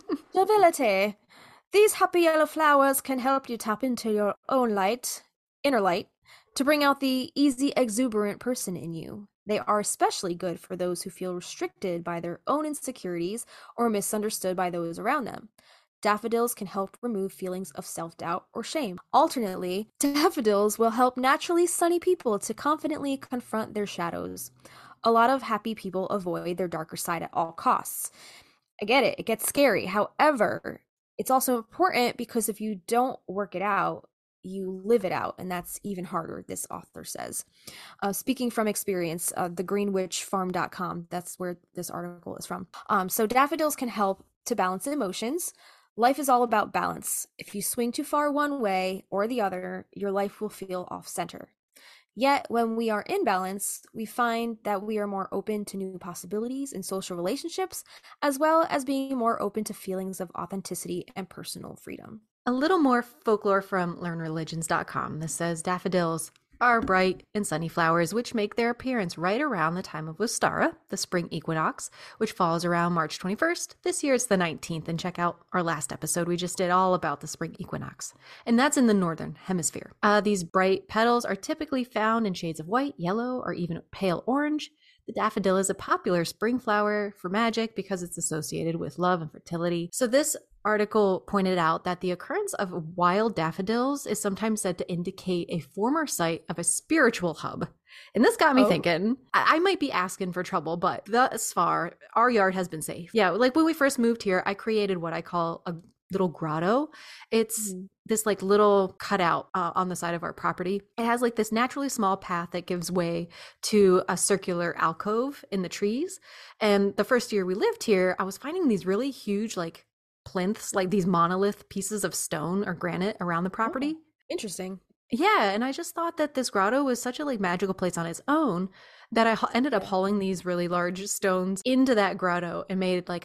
Joviality. These happy yellow flowers can help you tap into your own light, inner light, to bring out the easy, exuberant person in you. They are especially good for those who feel restricted by their own insecurities or misunderstood by those around them. Daffodils can help remove feelings of self-doubt or shame. Alternately, daffodils will help naturally sunny people to confidently confront their shadows. A lot of happy people avoid their darker side at all costs. I get it, it gets scary. However, it's also important because if you don't work it out, you live it out, and that's even harder, this author says. Speaking from experience, thegreenwitchfarm.com, that's where this article is from. So daffodils can help to balance emotions. Life is all about balance. If you swing too far one way or the other, your life will feel off center. Yet, when we are in balance, we find that we are more open to new possibilities in social relationships, as well as being more open to feelings of authenticity and personal freedom. A little more folklore from learnreligions.com. This says daffodils are bright and sunny flowers which make their appearance right around the time of Ostara, the spring equinox, which falls around March 21st. This year it's the 19th, and check out our last episode. We just did all about the spring equinox, and that's in the northern hemisphere. These bright petals are typically found in shades of white, yellow, or even pale orange. The daffodil is a popular spring flower for magic because it's associated with love and fertility. So this article pointed out that the occurrence of wild daffodils is sometimes said to indicate a former site of a spiritual hub. And this got me thinking, I might be asking for trouble, but thus far, our yard has been safe. Yeah, like when we first moved here, I created what I call a little grotto. It's this like little cutout on the side of our property. It has like this naturally small path that gives way to a circular alcove in the trees. And the first year we lived here, I was finding these really huge like plinths, like these monolith pieces of stone or granite around the property. Interesting. Yeah, and I just thought that this grotto was such a like magical place on its own that I ended up hauling these really large stones into that grotto and made like a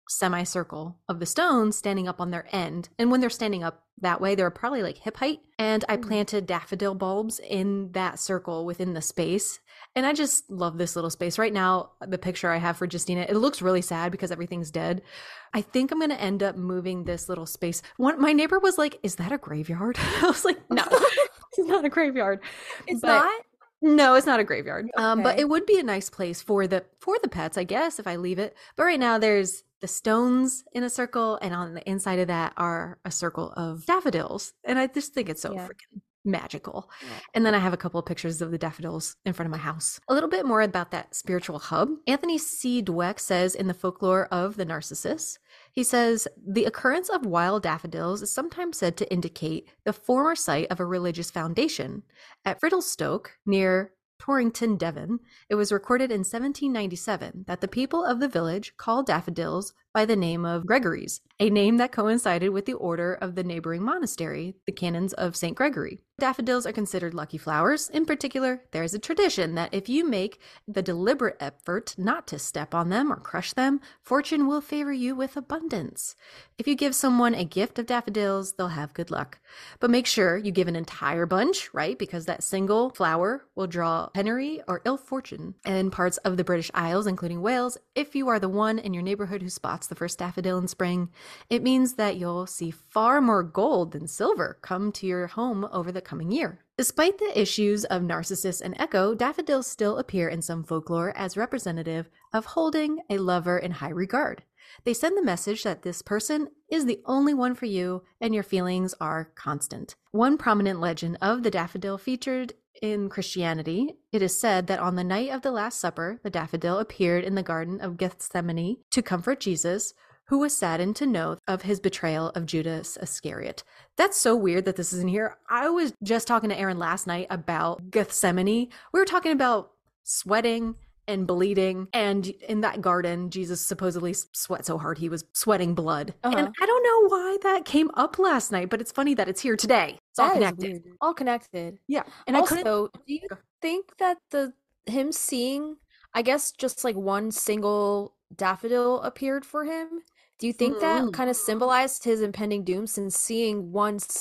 semicircle of the stones standing up on their end. And when they're standing up that way, they're probably like hip height. And I planted daffodil bulbs in that circle within the space. And I just love this little space. Right now, the picture I have for Justina, it looks really sad because everything's dead. I think I'm going to end up moving this little space. My neighbor was like, "Is that a graveyard?" I was like, "No, it's not a graveyard." It's But- not? No, it's not a graveyard. But Okay. it would be a nice place for the pets, I guess, if I leave it. But right now there's the stones in a circle, and on the inside of that are a circle of daffodils. And I just think it's so Yeah. freaking magical. Yeah. And then I have a couple of pictures of the daffodils in front of my house. A little bit more about that spiritual hub. Anthony C. Dweck says in the Folklore of the Narcissus, he says, the occurrence of wild daffodils is sometimes said to indicate the former site of a religious foundation. At Friddlestoke, near Torrington, Devon, it was recorded in 1797 that the people of the village called daffodils by the name of Gregory's, a name that coincided with the order of the neighboring monastery, the Canons of St. Gregory. Daffodils are considered lucky flowers. In particular, there is a tradition that if you make the deliberate effort not to step on them or crush them, fortune will favor you with abundance. If you give someone a gift of daffodils, they'll have good luck. But make sure you give an entire bunch, right? Because that single flower will draw penury or ill fortune. In parts of the British Isles, including Wales, if you are the one in your neighborhood who spots the first daffodil in spring, it means that you'll see far more gold than silver come to your home over the coming year. Despite the issues of Narcissus and Echo, daffodils still appear in some folklore as representative of holding a lover in high regard. They send the message that this person is the only one for you and your feelings are constant. One prominent legend of the daffodil featured in Christianity, it is said that on the night of the Last Supper, the daffodil appeared in the Garden of Gethsemane to comfort Jesus, who was saddened to know of his betrayal of Judas Iscariot. That's so weird that this isn't here. I was just talking to Aaron last night about Gethsemane. We were talking about sweating and bleeding, and in that garden, Jesus supposedly sweat so hard he was sweating blood. Uh-huh. And I don't know why that came up last night, but it's funny that it's here today. It's all That is connected. weird. All connected. Yeah, and I couldn't. Also, do you think that him seeing, I guess, just like one single daffodil appeared for him? Do you think that kind of symbolized his impending doom, since seeing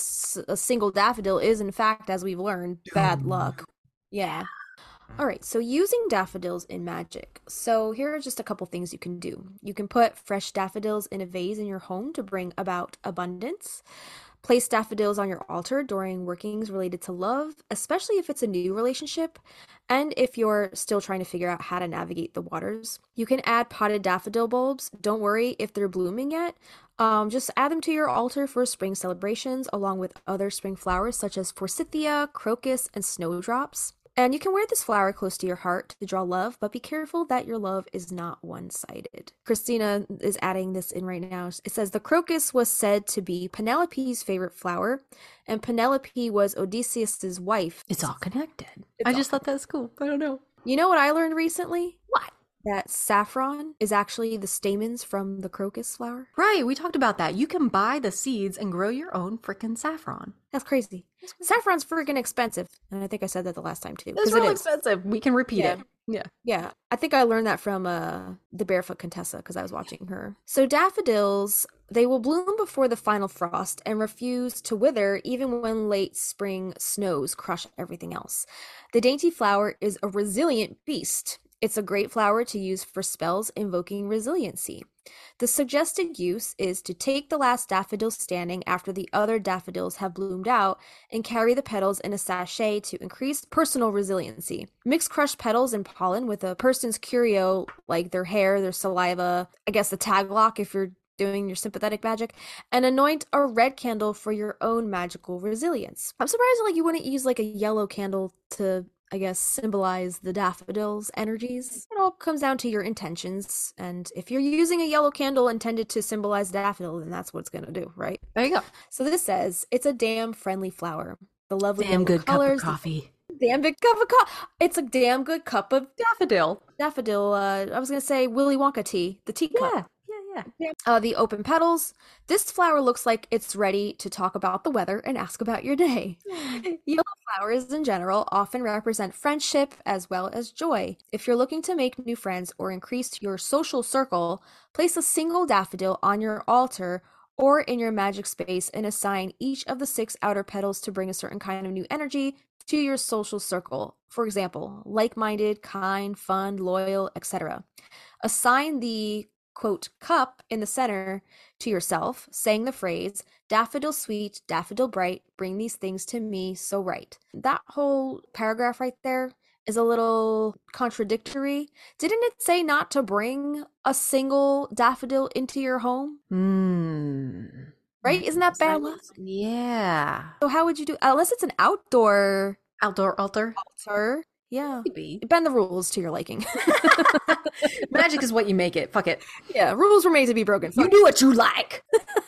a single daffodil is, in fact, as we've learned, bad luck? Yeah. All right, so using daffodils in magic. So here are just a couple things you can do. You can put fresh daffodils in a vase in your home to bring about abundance. Place daffodils on your altar during workings related to love, especially if it's a new relationship, and if you're still trying to figure out how to navigate the waters. You can add potted daffodil bulbs. Don't worry if they're blooming yet. Just add them to your altar for spring celebrations, along with other spring flowers such as forsythia, crocus, and snowdrops. And you can wear this flower close to your heart to draw love, but be careful that your love is not one-sided. Christina is adding this in right now. It says, the crocus was said to be Penelope's favorite flower, and Penelope was Odysseus's wife. It's all connected. It's I all just thought that was cool. I don't know. You know what I learned recently? What? That saffron is actually the stamens from the crocus flower. Right, we talked about that. You can buy the seeds and grow your own freaking saffron. That's crazy. Saffron's freaking expensive. And I think I said that the last time too. It's 'cause really it is. expensive. We can repeat Yeah. it. Yeah. Yeah, I think I learned that from the Barefoot Contessa because I was watching her. So daffodils, they will bloom before the final frost and refuse to wither even when late spring snows crush everything else. The dainty flower is a resilient beast. It's a great flower to use for spells invoking resiliency. The suggested use is to take the last daffodil standing after the other daffodils have bloomed out and carry the petals in a sachet to increase personal resiliency. Mix crushed petals and pollen with a person's curio, like their hair, their saliva, I guess the tag lock if you're doing your sympathetic magic, and anoint a red candle for your own magical resilience. I'm surprised you wouldn't use like a yellow candle to, I guess, symbolize the daffodils' energies. It all comes down to your intentions, and if you're using a yellow candle intended to symbolize daffodil, then that's what it's gonna do, right? There you go. So this says, it's a damn friendly flower. The lovely Damn yellow good colors, cup of coffee. damn big cup of coffee. It's a damn good cup of Daffodil. daffodil. I was gonna say Willy Wonka tea, the teacup. Yeah. Yeah, The open petals. This flower looks like it's ready to talk about the weather and ask about your day. Yellow flowers in general often represent friendship as well as joy. If you're looking to make new friends or increase your social circle, place a single daffodil on your altar or in your magic space and assign each of the 6 outer petals to bring a certain kind of new energy to your social circle. For example, like-minded, kind, fun, loyal, etc. Assign the quote cup in the center to yourself, saying the phrase, daffodil sweet, daffodil bright, bring these things to me so right. That whole paragraph right there is a little contradictory. Didn't it say not to bring a single daffodil into your home? Right? Isn't that bad luck? Yeah. So how would you do, unless it's an outdoor altar? Yeah. Maybe. Bend the rules to your liking. Magic is what you make it. Fuck it. Yeah, rules were made to be broken. You do what you like.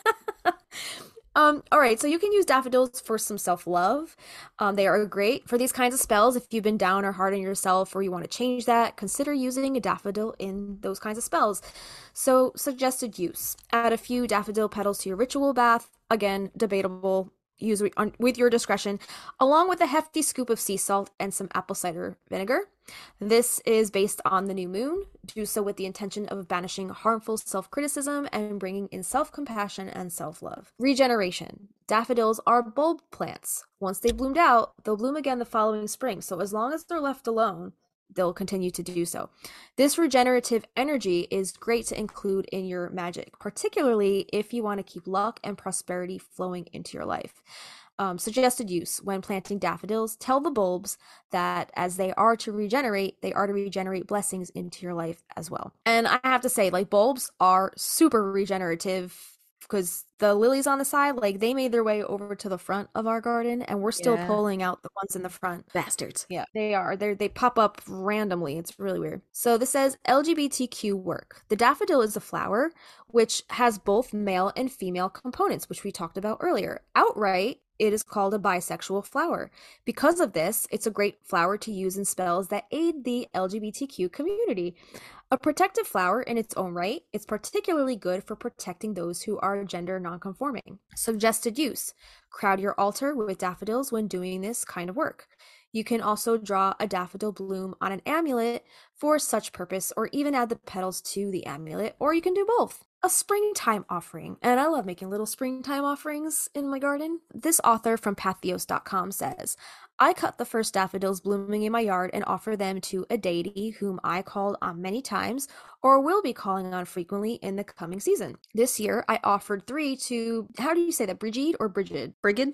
All right, so you can use daffodils for some self-love. They are great for these kinds of spells. If you've been down or hard on yourself or you want to change that, consider using a daffodil in those kinds of spells. So, suggested use. Add a few daffodil petals to your ritual bath. Again, debatable. Use with your discretion, along with a hefty scoop of sea salt and some apple cider vinegar. This is based on the new moon. Do so with the intention of banishing harmful self-criticism and bringing in self-compassion and self-love. Regeneration. Daffodils are bulb plants. Once they bloomed out, they'll bloom again the following spring. So as long as they're left alone, they'll continue to do so. This regenerative energy is great to include in your magic, particularly if you want to keep luck and prosperity flowing into your life. Suggested use. When planting daffodils, tell the bulbs that as they are to regenerate blessings into your life as well. And I have to say, like, bulbs are super regenerative because the lilies on the side, like, they made their way over to the front of our garden and we're still pulling out the ones in the front. Bastards. Yeah, they are. They pop up randomly. It's really weird. So this says LGBTQ work. The daffodil is a flower which has both male and female components, which we talked about earlier. Outright, it is called a bisexual flower. Because of this, it's a great flower to use in spells that aid the LGBTQ community. A protective flower in its own right, it's particularly good for protecting those who are gender nonconforming. Suggested use. Crowd your altar with daffodils when doing this kind of work. You can also draw a daffodil bloom on an amulet for such purpose, or even add the petals to the amulet, or you can do both. A springtime offering, and I love making little springtime offerings in my garden. This author from Pathos.com says, I cut the first daffodils blooming in my yard and offer them to a deity whom I called on many times or will be calling on frequently in the coming season. This year, I offered 3 to, how do you say that, Brigid or Brigid? Brigid?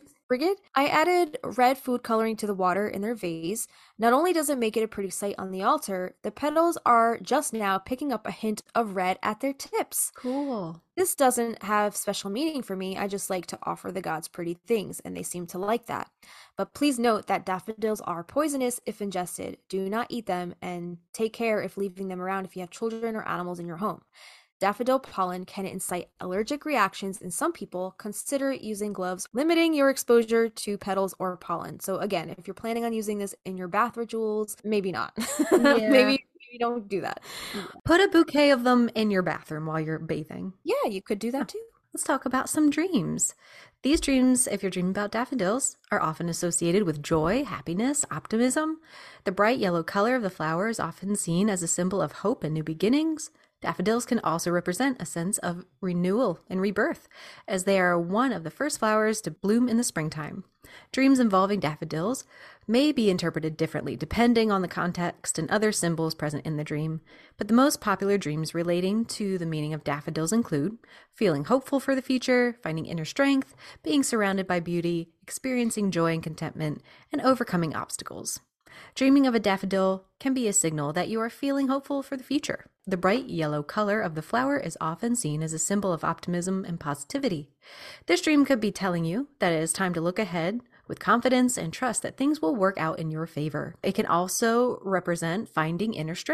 I added red food coloring to the water in their vase. Not only does it make it a pretty sight on the altar, the petals are just now picking up a hint of red at their tips. Cool. This doesn't have special meaning for me. I just like to offer the gods pretty things, and they seem to like that. But please note that daffodils are poisonous if ingested. Do not eat them, and take care if leaving them around if you have children or animals in your home. Daffodil pollen can incite allergic reactions in some people. Consider using gloves, limiting your exposure to petals or pollen. So again, if you're planning on using this in your bath rituals, maybe not. Yeah. maybe don't do that. Put a bouquet of them in your bathroom while you're bathing. Yeah, you could do that too. Let's talk about some dreams. These dreams, if you're dreaming about daffodils, are often associated with joy, happiness, optimism. The bright yellow color of the flower is often seen as a symbol of hope and new beginnings. Daffodils can also represent a sense of renewal and rebirth, as they are one of the first flowers to bloom in the springtime. Dreams involving daffodils may be interpreted differently depending on the context and other symbols present in the dream, but the most popular dreams relating to the meaning of daffodils include feeling hopeful for the future, finding inner strength, being surrounded by beauty, experiencing joy and contentment, and overcoming obstacles. Dreaming of a daffodil can be a signal that you are feeling hopeful for the future. The bright yellow color of the flower is often seen as a symbol of optimism and positivity. This dream could be telling you that it is time to look ahead with confidence and trust that things will work out in your favor. It can also represent finding inner strength,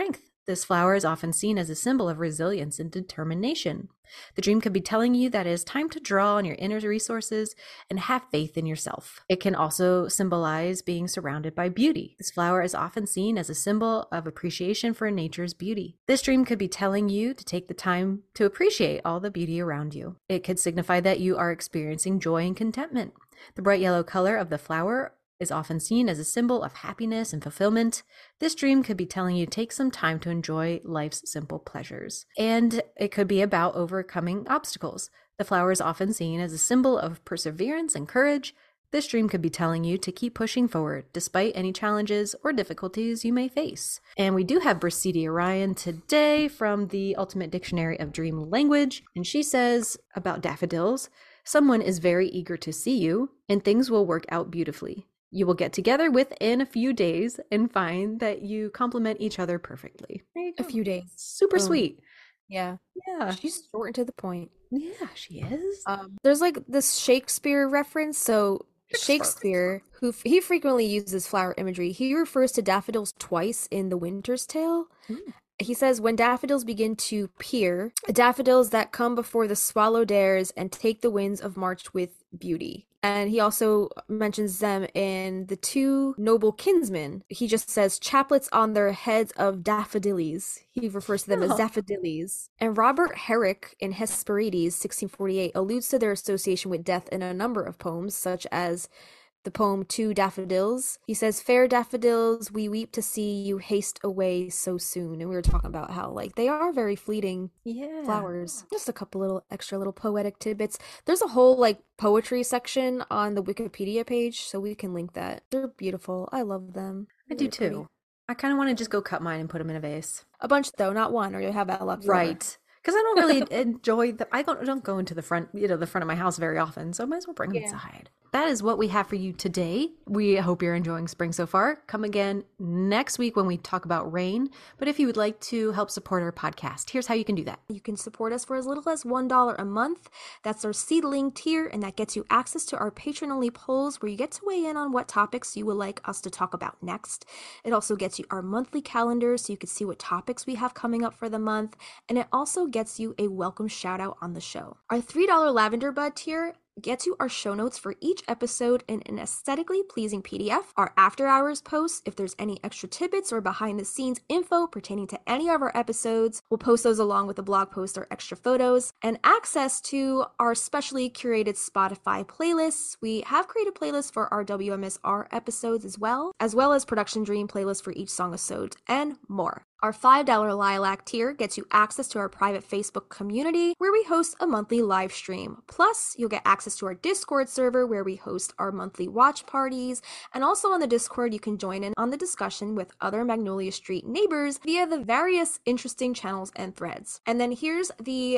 This flower is often seen as a symbol of resilience and determination. The dream could be telling you that it is time to draw on your inner resources and have faith in yourself. It can also symbolize being surrounded by beauty. This flower is often seen as a symbol of appreciation for nature's beauty. This dream could be telling you to take the time to appreciate all the beauty around you. It could signify that you are experiencing joy and contentment. The bright yellow color of the flower is often seen as a symbol of happiness and fulfillment. This dream could be telling you to take some time to enjoy life's simple pleasures. And it could be about overcoming obstacles. The flower is often seen as a symbol of perseverance and courage. This dream could be telling you to keep pushing forward despite any challenges or difficulties you may face. And we do have Brasidia Ryan today from the Ultimate Dictionary of Dream Language. And she says about daffodils, someone is very eager to see you and things will work out beautifully. You will get together within a few days and find that you complement each other perfectly. There you go. A few days. Super sweet. Yeah. Yeah. She's short and to the point. Yeah, she is. There's like this Shakespeare reference. So Shakespeare, he frequently uses flower imagery. He refers to daffodils twice in The Winter's Tale. He says, when daffodils begin to peer, daffodils that come before the swallow dares and take the winds of March with beauty. And he also mentions them in The Two Noble Kinsmen. He just says chaplets on their heads of daffodillies. He refers to them as daffodillies. And Robert Herrick in Hesperides, 1648, alludes to their association with death in a number of poems, such as the poem Two Daffodils. He says, fair daffodils, we weep to see you haste away so soon. And we were talking about how like they are very fleeting flowers. Just a couple little extra little poetic tidbits. There's a whole like poetry section on the Wikipedia page, so we can link that. They're beautiful. I love them. I do too. Pretty. I kind of want to just go cut mine and put them in a vase. A bunch though, not one, or you'll have bad luck forever. Right. Because I don't really enjoy I don't go into the front, the front of my house very often, so I might as well bring them inside. That is what we have for you today. We hope you're enjoying spring so far. Come again next week when we talk about rain. But if you would like to help support our podcast, here's how you can do that. You can support us for as little as $1 a month. That's our seedling tier, and that gets you access to our patron-only polls where you get to weigh in on what topics you would like us to talk about next. It also gets you our monthly calendar so you can see what topics we have coming up for the month, and it also gets you a welcome shout out on the show. Our $3 Lavender Bud tier gets you our show notes for each episode in an aesthetically pleasing PDF, our after hours posts, if there's any extra tidbits or behind the scenes info pertaining to any of our episodes, we'll post those along with a blog post or extra photos, and access to our specially curated Spotify playlists. We have created playlists for our WMSR episodes as well as Production Dream playlists for each song episode, and more. Our $5 Lilac tier gets you access to our private Facebook community where we host a monthly live stream. Plus, you'll get access to our Discord server where we host our monthly watch parties. And also on the Discord, you can join in on the discussion with other Magnolia Street neighbors via the various interesting channels and threads. And then here's the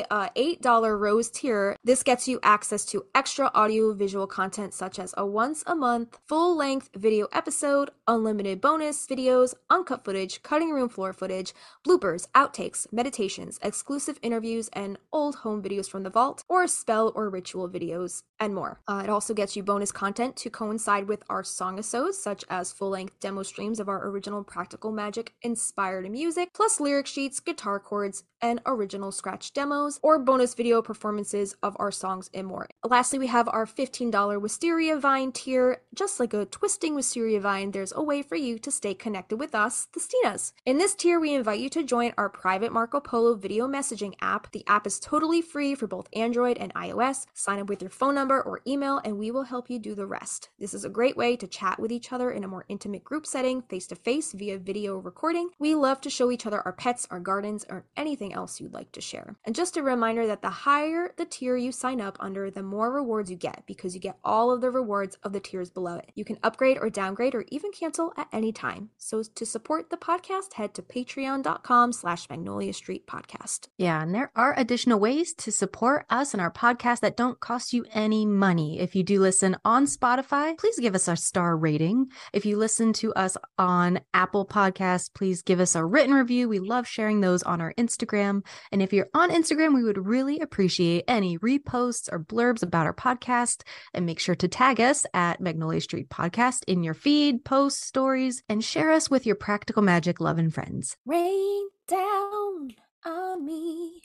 $8 Rose tier. This gets you access to extra audio-visual content such as a once-a-month full-length video episode, unlimited bonus videos, uncut footage, cutting room floor footage, bloopers, outtakes, meditations, exclusive interviews, and old home videos from the vault, or spell or ritual videos, and more. It also gets you bonus content to coincide with our song-episodes, such as full-length demo streams of our original Practical Magic inspired music, plus lyric sheets, guitar chords, and original scratch demos, or bonus video performances of our songs and more. Lastly, we have our $15 Wisteria Vine tier. Just like a twisting Wisteria Vine, there's a way for you to stay connected with us, the Stinas. In this tier, we invite you to join our private Marco Polo video messaging app. The app is totally free for both Android and iOS. Sign up with your phone number or email, and we will help you do the rest. This is a great way to chat with each other in a more intimate group setting, face-to-face via video recording. We love to show each other our pets, our gardens, or anything else you'd like to share. And just a reminder that the higher the tier you sign up under, the more rewards you get, because you get all of the rewards of the tiers below it. You can upgrade or downgrade or even cancel at any time. So to support the podcast, head to patreon.com/Magnolia Street Podcast. Yeah, and there are additional ways to support us and our podcast that don't cost you any money. If you do listen on Spotify, please give us a star rating. If you listen to us on Apple Podcasts, please give us a written review. We love sharing those on our Instagram Instagram. And if you're on Instagram, we would really appreciate any reposts or blurbs about our podcast. And make sure to tag us at Magnolia Street Podcast in your feed, posts, stories, and share us with your practical magic loving friends. Rain down on me.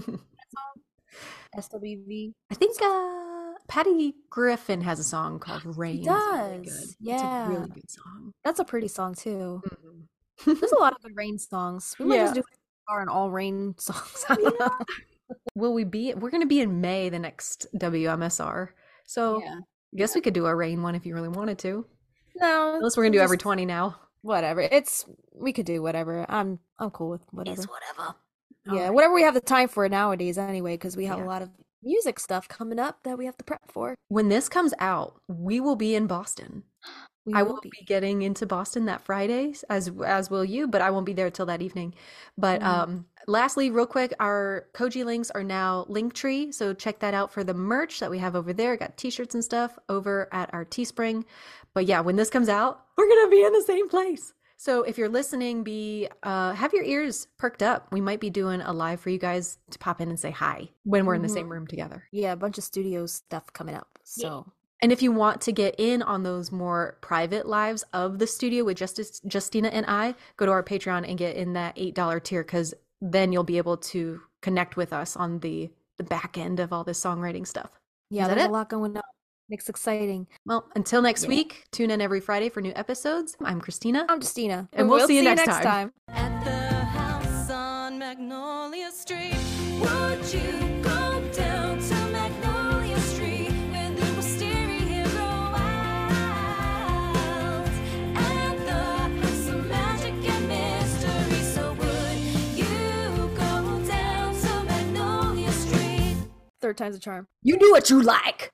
SWV. I think Patty Griffin has a song called Rain. She It's really does. good. Yeah. It's a really good song. That's a pretty song too. Mhm. There's a lot of good rain songs. We might Yeah. just do an all rain songs. I don't know. We're going to be in May, the next WMSR. So Yeah. I guess we could do a rain one if you really wanted to. No. Unless we're going to do every just 20 now. whatever. We could do whatever. I'm cool with whatever. Whatever. Yeah, whatever we have the time for nowadays anyway, because we have Yeah. a lot of music stuff coming up that we have to prep for. When this comes out, we will be in Boston. I will be getting into Boston that Friday, as will you, but I won't be there till that evening. But lastly, real quick, our Koji links are now Linktree, so check that out for the merch that we have over there. Got t-shirts and stuff over at our Teespring. But yeah, when this comes out, we're gonna be in the same place. So if you're listening, have your ears perked up. We might be doing a live for you guys to pop in and say hi when we're in the same room together. Yeah, a bunch of studio stuff coming up. So And if you want to get in on those more private lives of the studio with Justina and I, go to our Patreon and get in that $8 tier, because then you'll be able to connect with us on the back end of all this songwriting stuff. yeah, Is that there's it? a lot going on. It's exciting. Well, until next week, tune in every Friday for new episodes. I'm Christina. I'm Justina. And we'll see you next time. At the house on Magnolia Street, would you go down to Magnolia Street where the wisteria grow wild? At the house of magic and mystery, so would you go down to Magnolia Street? Third time's a charm. You do what you like.